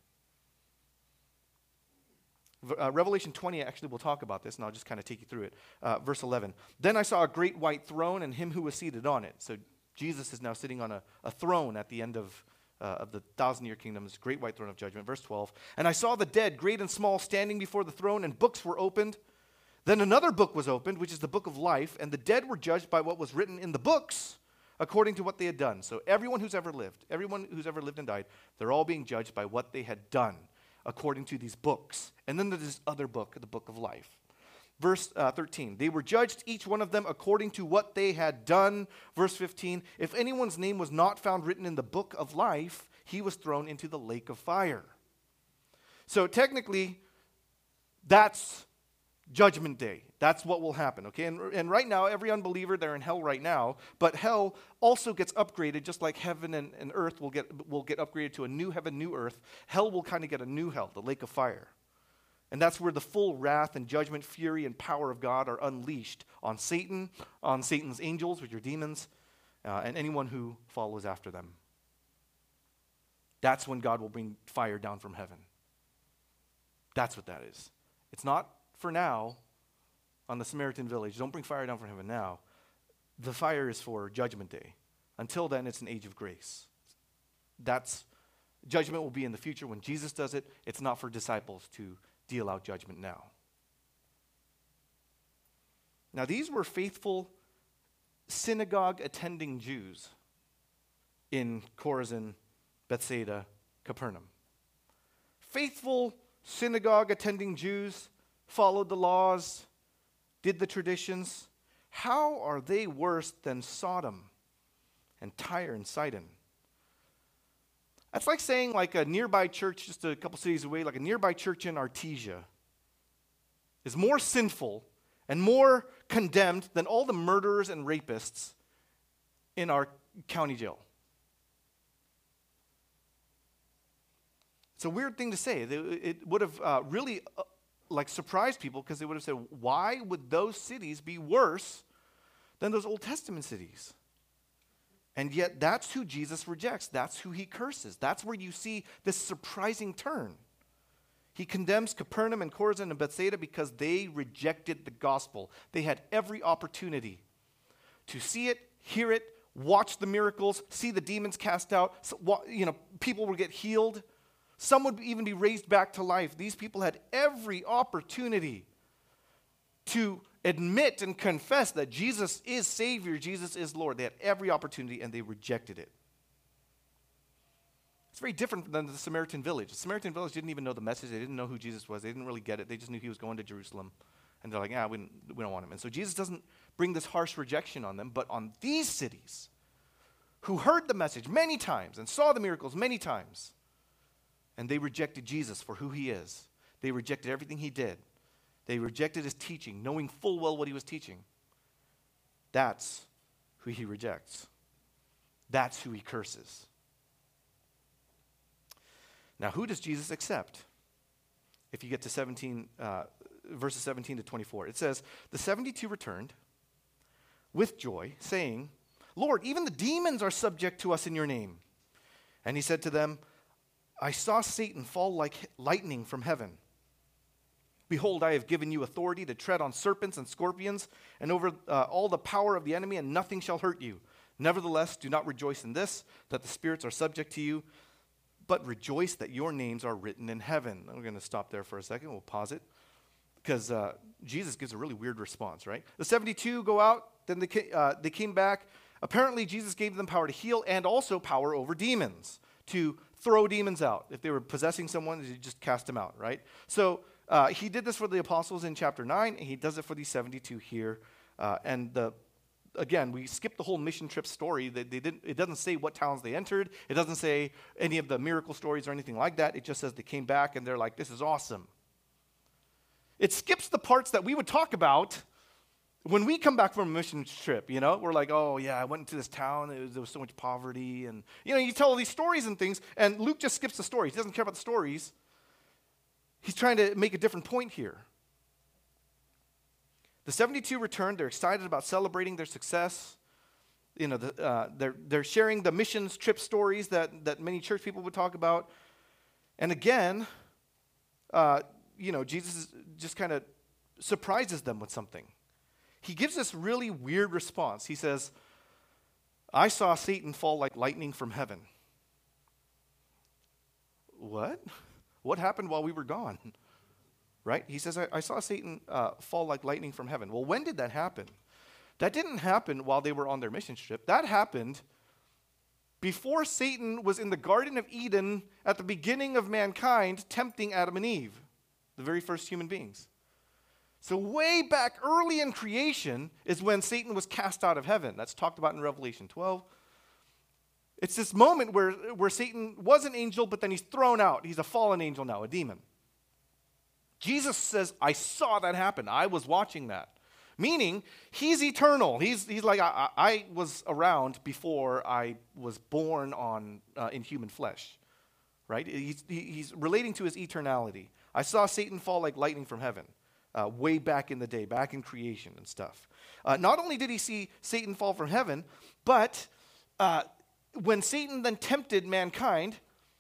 Revelation 20, actually, we'll talk about this, and I'll just kind of take you through it. Verse 11. Then I saw a great white throne and him who was seated on it. So Jesus is now sitting on a throne at the end of the 1,000-year kingdom, this great white throne of judgment. Verse 12, and I saw the dead, great and small, standing before the throne, and books were opened. Then another book was opened, which is the book of life, and the dead were judged by what was written in the books, according to what they had done. So everyone who's ever lived and died, they're all being judged by what they had done, according to these books. And then there's this other book, the book of life. Verse 13, they were judged, each one of them, according to what they had done. Verse 15, if anyone's name was not found written in the book of life, he was thrown into the lake of fire. So technically, that's Judgment Day. That's what will happen, okay? And right now, every unbeliever, they're in hell right now, but hell also gets upgraded, just like heaven and earth will get upgraded to a new heaven, new earth. Hell will kind of get a new hell, the lake of fire. And that's where the full wrath and judgment, fury, and power of God are unleashed on Satan, on Satan's angels, which are demons, and anyone who follows after them. That's when God will bring fire down from heaven. That's what that is. It's not for now on the Samaritan village. Don't bring fire down from heaven now. The fire is for Judgment Day. Until then, it's an age of grace. Judgment will be in the future when Jesus does it. It's not for disciples to deal out judgment now. Now, these were faithful synagogue attending Jews. in Chorazin, Bethsaida, Capernaum. Faithful synagogue-attending Jews followed the laws, did the traditions. How are they worse than Sodom and Tyre and Sidon? That's like saying like a nearby church just a couple cities away, like a nearby church in Artesia, is more sinful and more condemned than all the murderers and rapists in our county jail. It's a weird thing to say. It would have really surprised people, because they would have said, why would those cities be worse than those Old Testament cities? And yet that's who Jesus rejects. That's who he curses. That's where you see this surprising turn. He condemns Capernaum and Chorazin and Bethsaida because they rejected the gospel. They had every opportunity to see it, hear it, watch the miracles, see the demons cast out. People would get healed. Some would even be raised back to life. These people had every opportunity to admit and confess that Jesus is Savior, Jesus is Lord. They had every opportunity, and they rejected it. It's very different than the Samaritan village. The Samaritan village didn't even know the message. They didn't know who Jesus was. They didn't really get it. They just knew he was going to Jerusalem. And they're like, we don't want him. And so Jesus doesn't bring this harsh rejection on them, but on these cities who heard the message many times and saw the miracles many times, and they rejected Jesus for who he is. They rejected everything he did. They rejected his teaching, knowing full well what he was teaching. That's who he rejects. That's who he curses. Now, who does Jesus accept? If you get to verses 17 to 24, it says, the 72 returned with joy, saying, Lord, even the demons are subject to us in your name. And he said to them, I saw Satan fall like lightning from heaven. Behold, I have given you authority to tread on serpents and scorpions and over all the power of the enemy, and nothing shall hurt you. Nevertheless, do not rejoice in this, that the spirits are subject to you, but rejoice that your names are written in heaven. We're going to stop there for a second. We'll pause it, because Jesus gives a really weird response, right? The 72 go out, then they came back. Apparently, Jesus gave them power to heal and also power over demons, to throw demons out. If they were possessing someone, they just cast them out, right? So he did this for the apostles in chapter 9, and he does it for these 72 here. Again, we skipped the whole mission trip story. It doesn't say what towns they entered. It doesn't say any of the miracle stories or anything like that. It just says they came back, and they're like, this is awesome. It skips the parts that we would talk about when we come back from a mission trip. We're like, oh, yeah, I went into this town. There was so much poverty. And, you tell all these stories and things, and Luke just skips the stories. He doesn't care about the stories. He's trying to make a different point here. The 72 returned. They're excited about celebrating their success. They're sharing the missions trip stories that many church people would talk about. And again, Jesus just kind of surprises them with something. He gives this really weird response. He says, I saw Satan fall like lightning from heaven. What? What happened while we were gone? Right? He says, I saw Satan fall like lightning from heaven. Well, when did that happen? That didn't happen while they were on their mission trip. That happened before Satan was in the Garden of Eden at the beginning of mankind, tempting Adam and Eve, the very first human beings. So way back early in creation is when Satan was cast out of heaven. That's talked about in Revelation 12. It's this moment where Satan was an angel, but then he's thrown out. He's a fallen angel now, a demon. Jesus says, I saw that happen. I was watching that. Meaning, he's eternal. He's like, I was around before I was born in human flesh. Right? He's relating to his eternality. I saw Satan fall like lightning from heaven. Way back in the day, back in creation and stuff. Not only did he see Satan fall from heaven, but when Satan then tempted mankind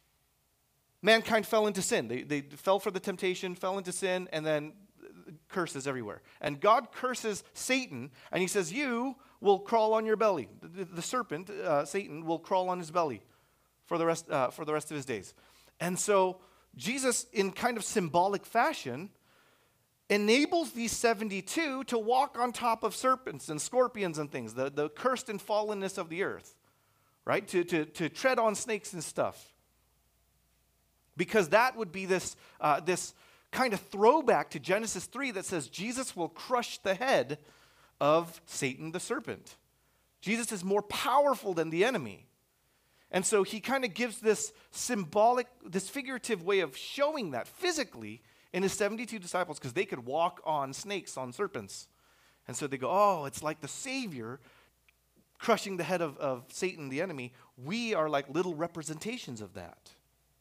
fell into sin. They fell for the temptation, fell into sin, and then curses everywhere. And God curses Satan, and he says, you will crawl on your belly. The serpent, Satan, will crawl on his belly for the rest of his days. And so Jesus, in kind of symbolic fashion, enables these 72 to walk on top of serpents and scorpions and things, the cursed and fallenness of the earth, right? To tread on snakes and stuff. Because that would be this kind of throwback to Genesis 3 that says Jesus will crush the head of Satan the serpent. Jesus is more powerful than the enemy. And so he kind of gives this symbolic, this figurative way of showing that physically in his 72 disciples, because they could walk on snakes, on serpents. And so they go, oh, it's like the Savior crushing the head of Satan, the enemy. We are like little representations of that.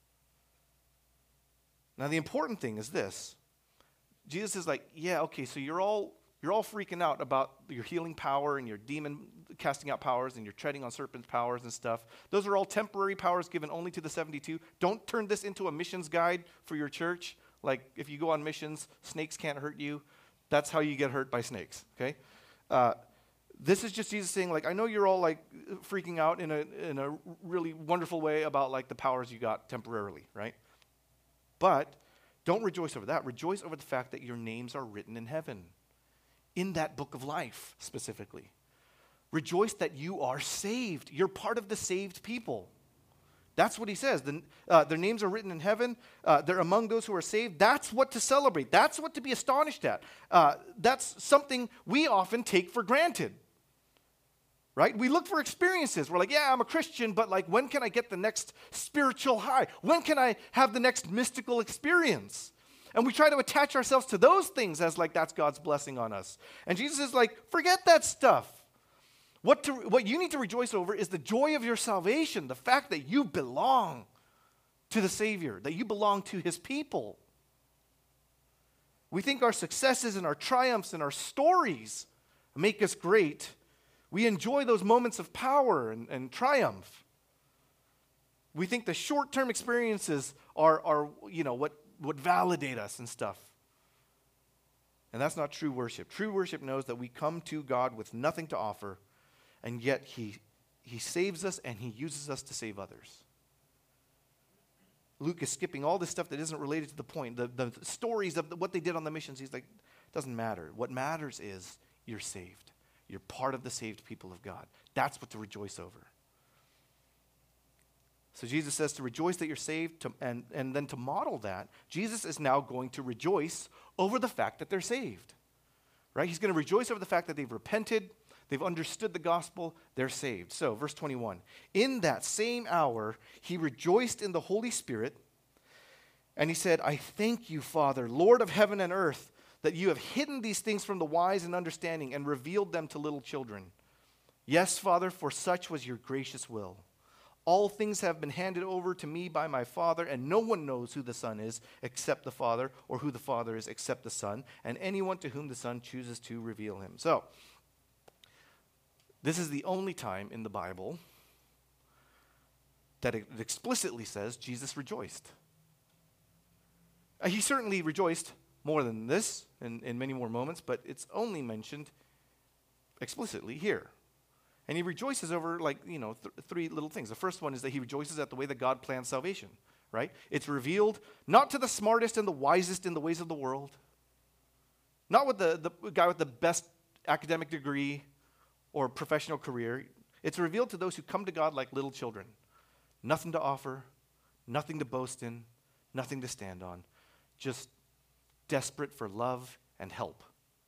Now, the important thing is this. Jesus is like, yeah, okay, so you're all freaking out about your healing power and your demon casting out powers and your treading on serpent powers and stuff. Those are all temporary powers given only to the 72. Don't turn this into a missions guide for your church. Like, if you go on missions, snakes can't hurt you. That's how you get hurt by snakes, okay? This is just Jesus saying, like, I know you're all, like, freaking out in a really wonderful way about, like, the powers you got temporarily, right? But don't rejoice over that. Rejoice over the fact that your names are written in heaven, in that book of life specifically. Rejoice that you are saved. You're part of the saved people. That's what he says. Their names are written in heaven. They're among those who are saved. That's what to celebrate. That's what to be astonished at. That's something we often take for granted. Right? We look for experiences. We're like, yeah, I'm a Christian, but like, when can I get the next spiritual high? When can I have the next mystical experience? And we try to attach ourselves to those things as like, that's God's blessing on us. And Jesus is like, forget that stuff. What you need to rejoice over is the joy of your salvation, the fact that you belong to the Savior, that you belong to his people. We think our successes and our triumphs and our stories make us great. We enjoy those moments of power and triumph. We think the short-term experiences are what validate us and stuff. And that's not true worship. True worship knows that we come to God with nothing to offer, and yet he saves us and he uses us to save others. Luke is skipping all this stuff that isn't related to the point. The stories of what they did on the missions, he's like, it doesn't matter. What matters is you're saved. You're part of the saved people of God. That's what to rejoice over. So Jesus says to rejoice that you're saved, and then to model that, Jesus is now going to rejoice over the fact that they're saved. Right? He's going to rejoice over the fact that they've repented, they've understood the gospel, they're saved. So, verse 21, in that same hour, he rejoiced in the Holy Spirit, and he said, I thank you, Father, Lord of heaven and earth, that you have hidden these things from the wise and understanding and revealed them to little children. Yes, Father, for such was your gracious will. All things have been handed over to me by my Father, and no one knows who the Son is except the Father, or who the Father is except the Son, and anyone to whom the Son chooses to reveal him. So, this is the only time in the Bible that it explicitly says Jesus rejoiced. He certainly rejoiced more than this in many more moments, but it's only mentioned explicitly here. And he rejoices over, three little things. The first one is that he rejoices at the way that God plans salvation, right? It's revealed not to the smartest and the wisest in the ways of the world, not with the guy with the best academic degree or professional career. It's revealed to those who come to God like little children. Nothing to offer, nothing to boast in, nothing to stand on, just desperate for love and help.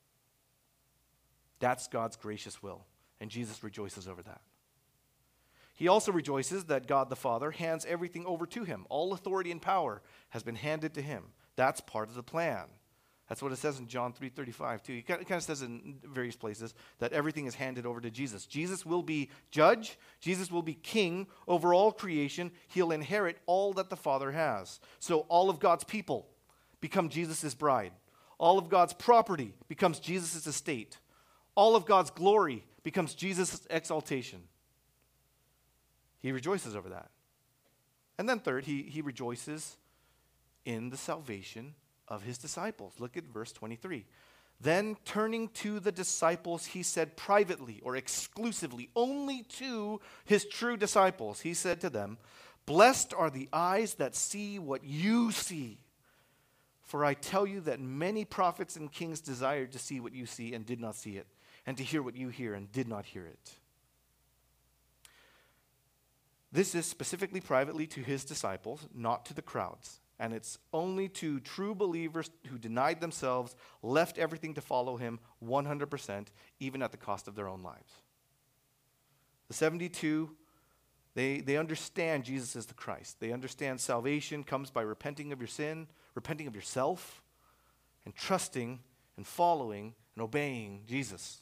That's God's gracious will, and Jesus rejoices over that. He also rejoices that God the Father hands everything over to him. All authority and power has been handed to him. That's part of the plan. That's what it says in John 3:35 too. It kind of says in various places that everything is handed over to Jesus. Jesus will be judge. Jesus will be king over all creation. He'll inherit all that the Father has. So all of God's people become Jesus' bride. All of God's property becomes Jesus' estate. All of God's glory becomes Jesus' exaltation. He rejoices over that. And then third, he rejoices in the salvation of his disciples. Look at verse 23. Then turning to the disciples, he said privately or exclusively, only to his true disciples, he said to them, blessed are the eyes that see what you see. For I tell you that many prophets and kings desired to see what you see and did not see it, and to hear what you hear and did not hear it. This is specifically privately to his disciples, not to the crowds. And it's only to true believers who denied themselves, left everything to follow him 100%, even at the cost of their own lives. The 72, they understand Jesus is the Christ. They understand salvation comes by repenting of your sin, repenting of yourself, and trusting and following and obeying Jesus.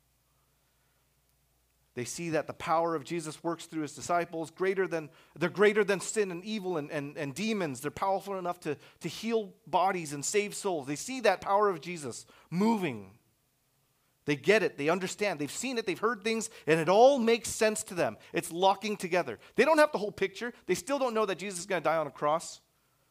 They see that the power of Jesus works through his disciples. They're greater than sin and evil and demons. They're powerful enough to heal bodies and save souls. They see that power of Jesus moving. They get it. They understand. They've seen it. They've heard things, and it all makes sense to them. It's locking together. They don't have the whole picture. They still don't know that Jesus is going to die on a cross.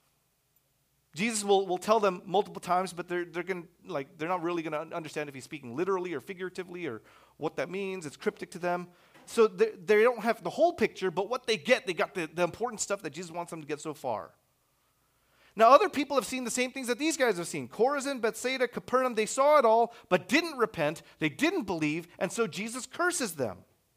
Jesus will tell them multiple times, but they're not really going to understand if he's speaking literally or figuratively or what that means. It's cryptic to them. So they don't have the whole picture, but what they got the important stuff that Jesus wants them to get so far. Now, other people have seen the same things that these guys have seen. Chorazin, Bethsaida, Capernaum, they saw it all, but didn't repent. They didn't believe, and so Jesus curses them.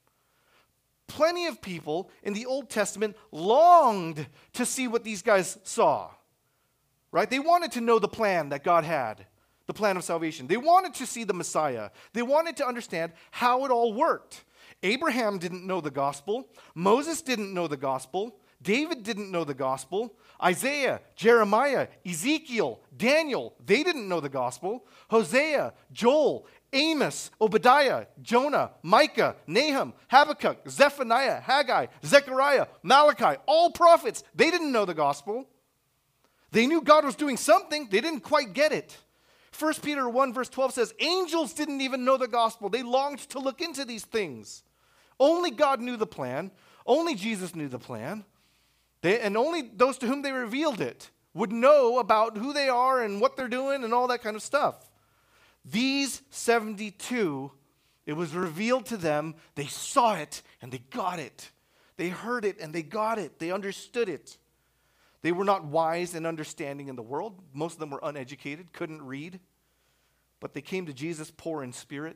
Plenty of people in the Old Testament longed to see what these guys saw. Right? They wanted to know the plan that God had, the plan of salvation. They wanted to see the Messiah. They wanted to understand how it all worked. Abraham didn't know the gospel. Moses didn't know the gospel. David didn't know the gospel. Isaiah, Jeremiah, Ezekiel, Daniel, they didn't know the gospel. Hosea, Joel, Amos, Obadiah, Jonah, Micah, Nahum, Habakkuk, Zephaniah, Haggai, Zechariah, Malachi, all prophets, they didn't know the gospel. They knew God was doing something. They didn't quite get it. 1 Peter 1 verse 12 says, angels didn't even know the gospel. They longed to look into these things. Only God knew the plan. Only Jesus knew the plan. And only those to whom they revealed it would know about who they are and what they're doing and all that kind of stuff. These 72, it was revealed to them. They saw it and they got it. They heard it and they got it. They understood it. They were not wise and understanding in the world. Most of them were uneducated, couldn't read. But they came to Jesus poor in spirit,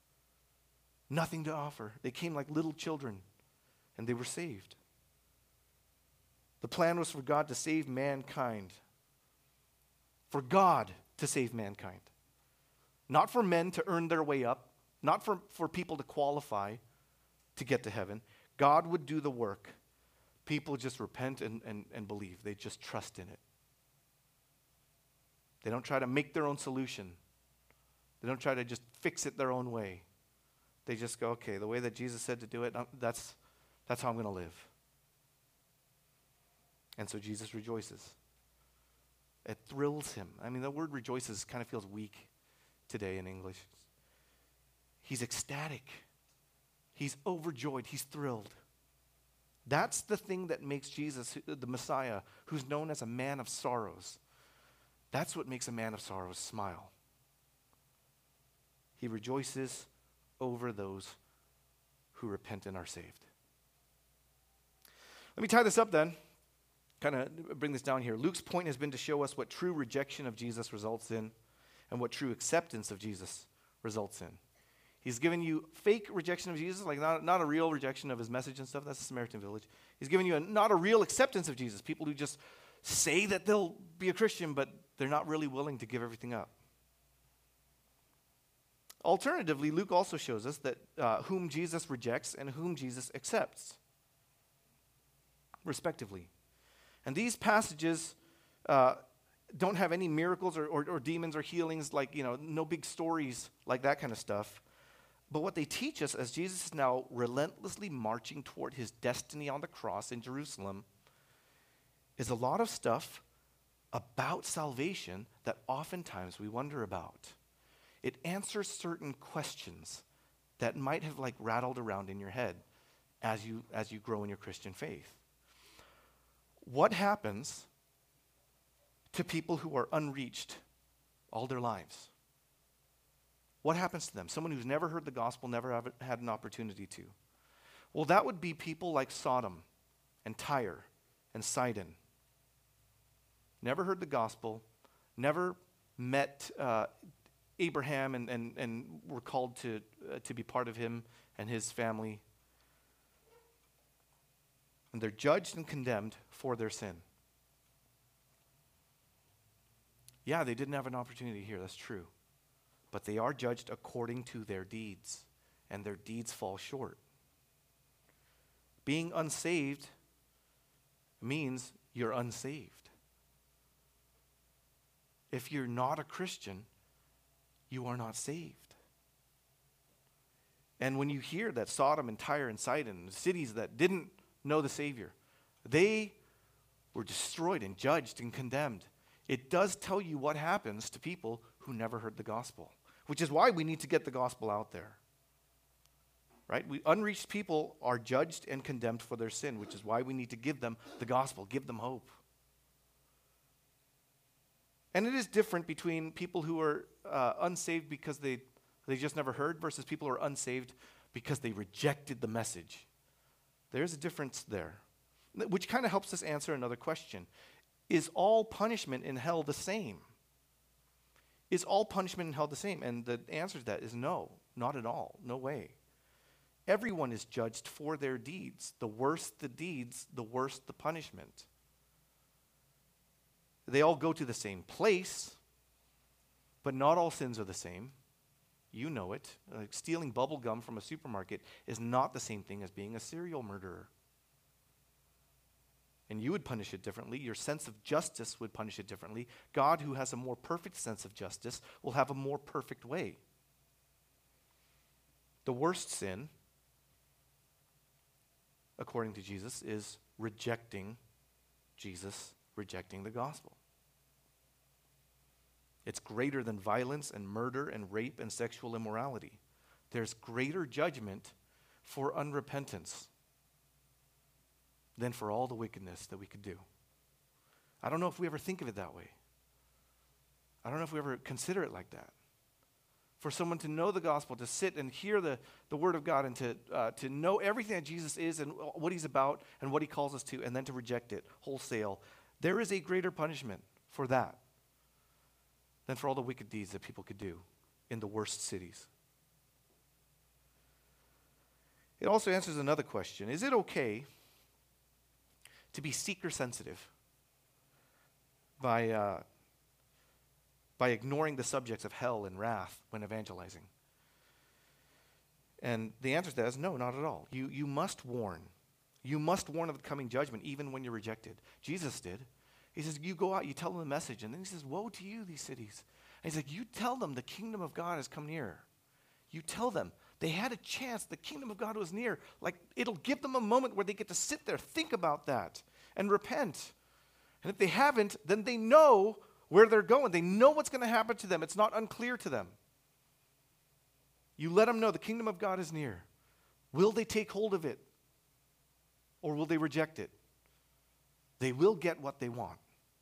nothing to offer. They came like little children, and they were saved. The plan was for God to save mankind. For God to save mankind. Not for men to earn their way up, not for people to qualify to get to heaven. God would do the work. People just repent and believe. They just trust in it. They don't try to make their own solution. They don't try to just fix it their own way. They just go, okay, the way that Jesus said to do it, that's how I'm going to live. And so Jesus rejoices. It thrills him. I mean, the word rejoices kind of feels weak today in English. He's ecstatic. He's overjoyed. He's thrilled. That's the thing that makes Jesus, the Messiah, who's known as a man of sorrows. That's what makes a man of sorrows smile. He rejoices over those who repent and are saved. Let me tie this up then, kind of bring this down here. Luke's point has been to show us what true rejection of Jesus results in and what true acceptance of Jesus results in. He's given you fake rejection of Jesus, like not a real rejection of his message and stuff. That's the Samaritan village. He's given you not a real acceptance of Jesus. People who just say that they'll be a Christian, but they're not really willing to give everything up. Alternatively, Luke also shows us that whom Jesus rejects and whom Jesus accepts, respectively. And these passages don't have any miracles or demons or healings, like, no big stories like that kind of stuff. But what they teach us as Jesus is now relentlessly marching toward his destiny on the cross in Jerusalem is a lot of stuff about salvation that oftentimes we wonder about. It answers certain questions that might have rattled around in your head as you grow in your Christian faith. What happens to people who are unreached all their lives? What happens to them? Someone who's never heard the gospel, never had an opportunity to. Well, that would be people like Sodom and Tyre and Sidon. Never heard the gospel, never met Abraham and were called to be part of him and his family. And they're judged and condemned for their sin. Yeah, they didn't have an opportunity here, that's true. But they are judged according to their deeds, and their deeds fall short. Being unsaved means you're unsaved. If you're not a Christian, you are not saved. And when you hear that Sodom and Tyre and Sidon, cities that didn't know the Savior, they were destroyed and judged and condemned, it does tell you what happens to people who never heard the gospel, which is why we need to get the gospel out there. Right? Unreached people are judged and condemned for their sin, which is why we need to give them the gospel, give them hope. And it is different between people who are unsaved because they just never heard versus people who are unsaved because they rejected the message. There's a difference there, which kind of helps us answer another question. Is all punishment in hell the same? Is all punishment in hell the same? And the answer to that is no, not at all. No way. Everyone is judged for their deeds. The worse the deeds, the worse the punishment. They all go to the same place, but not all sins are the same. You know it. Stealing bubble gum from a supermarket is not the same thing as being a serial murderer. And you would punish it differently. Your sense of justice would punish it differently. God, who has a more perfect sense of justice, will have a more perfect way. The worst sin, according to Jesus, is rejecting Jesus, rejecting the gospel. It's greater than violence and murder and rape and sexual immorality. There's greater judgment for unrepentance than for all the wickedness that we could do. I don't know if we ever think of it that way. I don't know if we ever consider it like that. For someone to know the gospel, to sit and hear the word of God, and to know everything that Jesus is and what he's about and what he calls us to, and then to reject it wholesale, there is a greater punishment for that than for all the wicked deeds that people could do in the worst cities. It also answers another question. Is it okay to be seeker sensitive by ignoring the subjects of hell and wrath when evangelizing? And the answer to that is no, not at all. You must warn. You must warn of the coming judgment even when you're rejected. Jesus did. He says, you go out, you tell them the message, and then he says, woe to you, these cities. And he's like, you tell them the kingdom of God has come near. You tell them. They had a chance. The kingdom of God was near. Like, it'll give them a moment where they get to sit there, think about that, and repent. And if they haven't, then they know where they're going. They know what's going to happen to them. It's not unclear to them. You let them know the kingdom of God is near. Will they take hold of it? Or will they reject it? They will get what they want.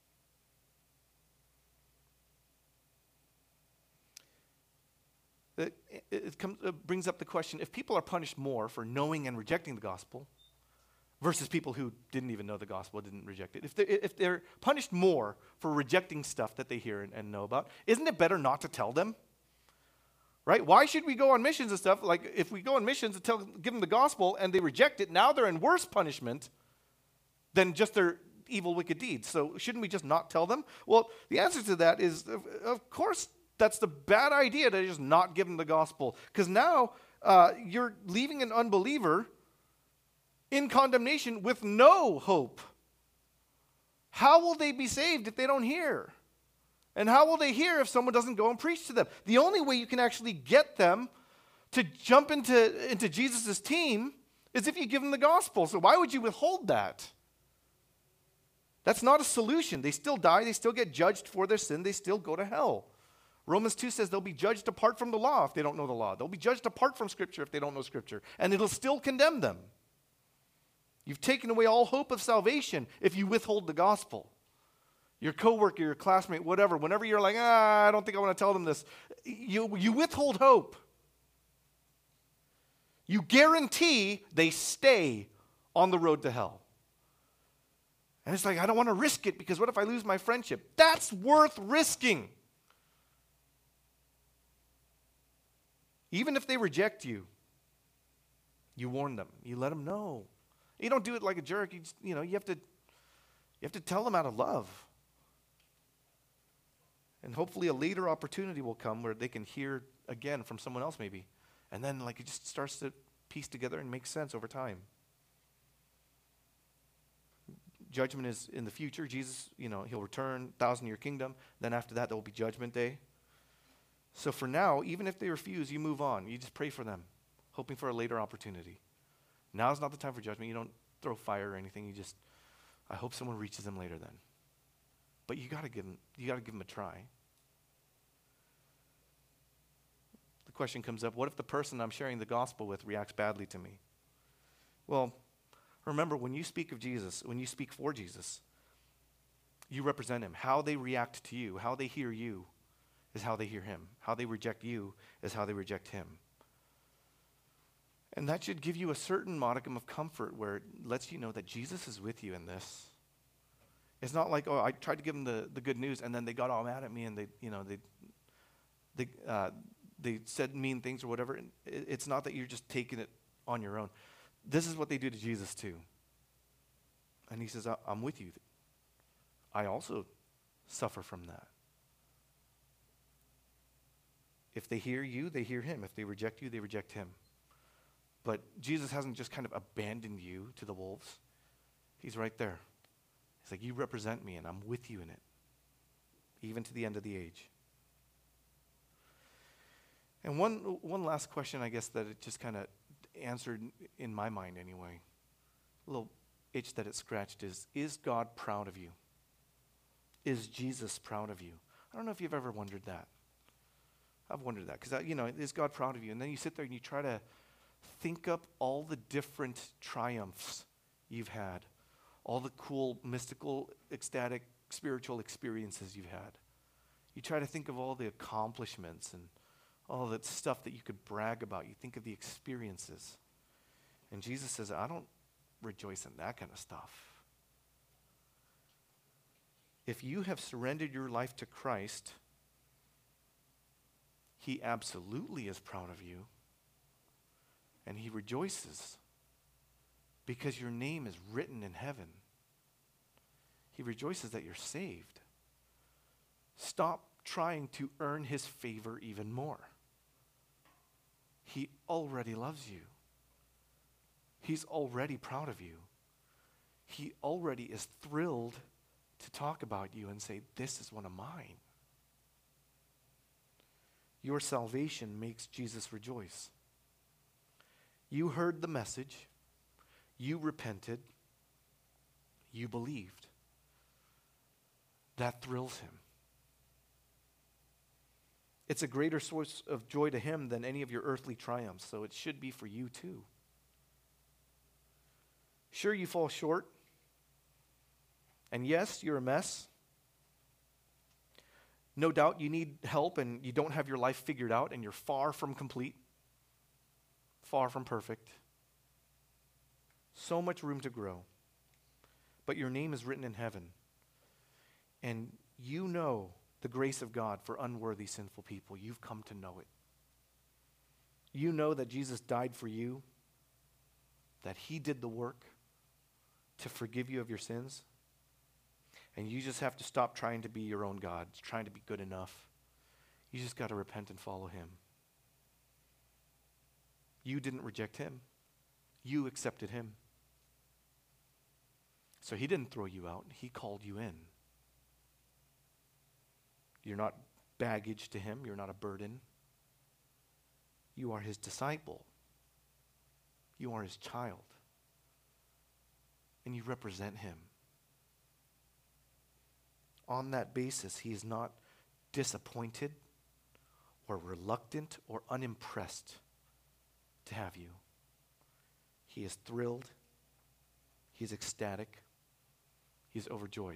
It brings up the question, if people are punished more for knowing and rejecting the gospel versus people who didn't even know the gospel, didn't reject it, if they're punished more for rejecting stuff that they hear and know about, isn't it better not to tell them? Right? Why should we go on missions and stuff? Like, if we go on missions and give them the gospel and they reject it, now they're in worse punishment than just their evil, wicked deeds. So shouldn't we just not tell them? Well, the answer to that is, of course, that's the bad idea to just not give them the gospel. Because now you're leaving an unbeliever in condemnation with no hope. How will they be saved if they don't hear? And how will they hear if someone doesn't go and preach to them? The only way you can actually get them to jump into Jesus' team is if you give them the gospel. So why would you withhold that? That's not a solution. They still die. They still get judged for their sin. They still go to hell. Romans 2 says they'll be judged apart from the law if they don't know the law. They'll be judged apart from Scripture if they don't know Scripture. And it'll still condemn them. You've taken away all hope of salvation if you withhold the gospel. Your coworker, your classmate, whatever, whenever you're like, I don't think I want to tell them this, you withhold hope. You guarantee they stay on the road to hell. And it's like, I don't want to risk it because what if I lose my friendship? That's worth risking. Even if they reject you, you warn them. You let them know. You don't do it like a jerk. You have to tell them out of love. And hopefully a later opportunity will come where they can hear again from someone else maybe. And then it just starts to piece together and make sense over time. Judgment is in the future. Jesus, he'll return, 1,000-year kingdom. Then after that, there will be judgment day. So for now, even if they refuse, you move on. You just pray for them, hoping for a later opportunity. Now is not the time for judgment. You don't throw fire or anything. I hope someone reaches them later then. But you got to give them a try. The question comes up, what if the person I'm sharing the gospel with reacts badly to me? Well, remember, when you speak of Jesus, when you speak for Jesus, you represent him. How they react to you, how they hear you is how they hear him. How they reject you is how they reject him. And that should give you a certain modicum of comfort where it lets you know that Jesus is with you in this. It's not like, I tried to give them the good news and then they got all mad at me and they said mean things or whatever. It's not that you're just taking it on your own. This is what they do to Jesus too. And he says, I'm with you. I also suffer from that. If they hear you, they hear him. If they reject you, they reject him. But Jesus hasn't just kind of abandoned you to the wolves. He's right there. He's like, you represent me and I'm with you in it, even to the end of the age. And one last question, I guess, that it just kind of answered in my mind anyway, a little itch that it scratched is God proud of you? Is Jesus proud of you? I don't know if you've ever wondered that. I've wondered that because, is God proud of you? And then you sit there and you try to think up all the different triumphs you've had, all the cool, mystical, ecstatic, spiritual experiences you've had. You try to think of all the accomplishments and all that stuff that you could brag about. You think of the experiences. And Jesus says, I don't rejoice in that kind of stuff. If you have surrendered your life to Christ, he absolutely is proud of you. And he rejoices because your name is written in heaven. He rejoices that you're saved. Stop trying to earn his favor even more. He already loves you. He's already proud of you. He already is thrilled to talk about you and say, this is one of mine. Your salvation makes Jesus rejoice. You heard the message. You repented. You believed. That thrills him. It's a greater source of joy to him than any of your earthly triumphs, so it should be for you too. Sure, you fall short. And yes, you're a mess. No doubt you need help and you don't have your life figured out and you're far from complete, far from perfect. So much room to grow. But your name is written in heaven. And you know the grace of God for unworthy, sinful people. You've come to know it. You know that Jesus died for you, that he did the work to forgive you of your sins. And you just have to stop trying to be your own God, trying to be good enough. You just got to repent and follow him. You didn't reject him. You accepted him. So he didn't throw you out. He called you in. You're not baggage to him. You're not a burden. You are his disciple. You are his child. And you represent him. On that basis, he is not disappointed or reluctant or unimpressed to have you. He is thrilled. He is ecstatic. He is overjoyed.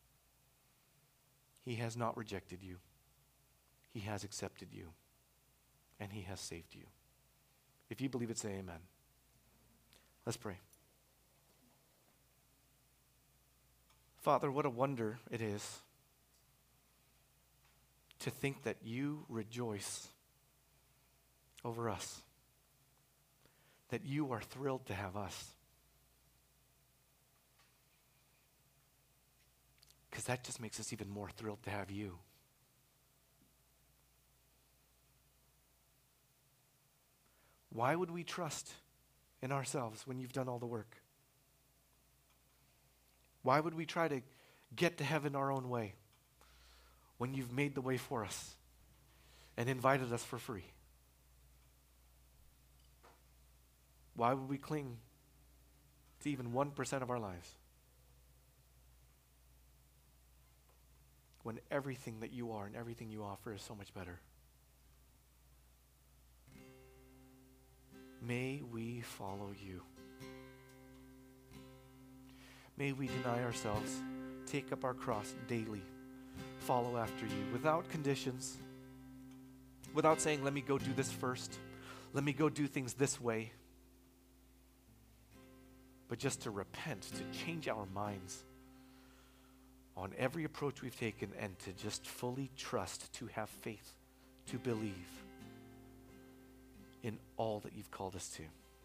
He has not rejected you. He has accepted you. And he has saved you. If you believe it, say amen. Let's pray. Father, what a wonder it is to think that you rejoice over us, that you are thrilled to have us. because that just makes us even more thrilled to have you. Why would we trust in ourselves when you've done all the work? Why would we try to get to heaven our own way when you've made the way for us and invited us for free? Why would we cling to even 1% of our lives when everything that you are and everything you offer is so much better? May we follow you. May we deny ourselves, take up our cross daily, follow after you without conditions, without saying, let me go do this first, let me go do things this way, but just to repent, to change our minds on every approach we've taken and to just fully trust, to have faith, to believe in all that you've called us to.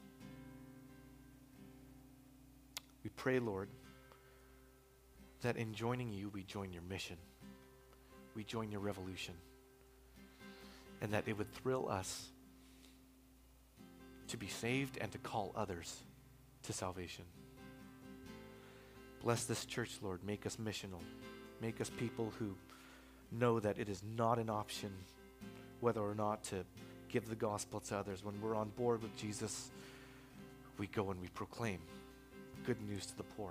We pray, Lord, that in joining you, we join your mission. We join your revolution. And that it would thrill us to be saved and to call others to salvation. Bless this church, Lord. Make us missional. Make us people who know that it is not an option whether or not to give the gospel to others. When we're on board with Jesus, we go and we proclaim good news to the poor.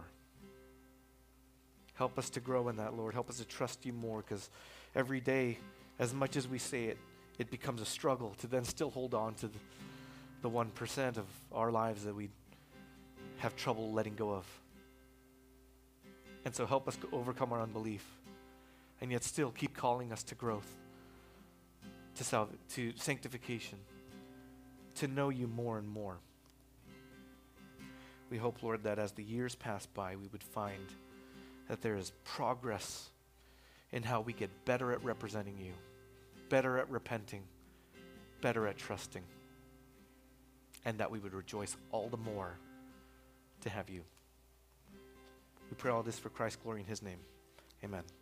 Help us to grow in that, Lord. Help us to trust you more, because every day, as much as we say it, it becomes a struggle to then still hold on to the 1% of our lives that we have trouble letting go of. And so help us to overcome our unbelief, and yet still keep calling us to growth, to sanctification, to know you more and more. We hope, Lord, that as the years pass by, we would find that there is progress in how we get better at representing you, better at repenting, better at trusting, and that we would rejoice all the more to have you. We pray all this for Christ's glory in his name. Amen.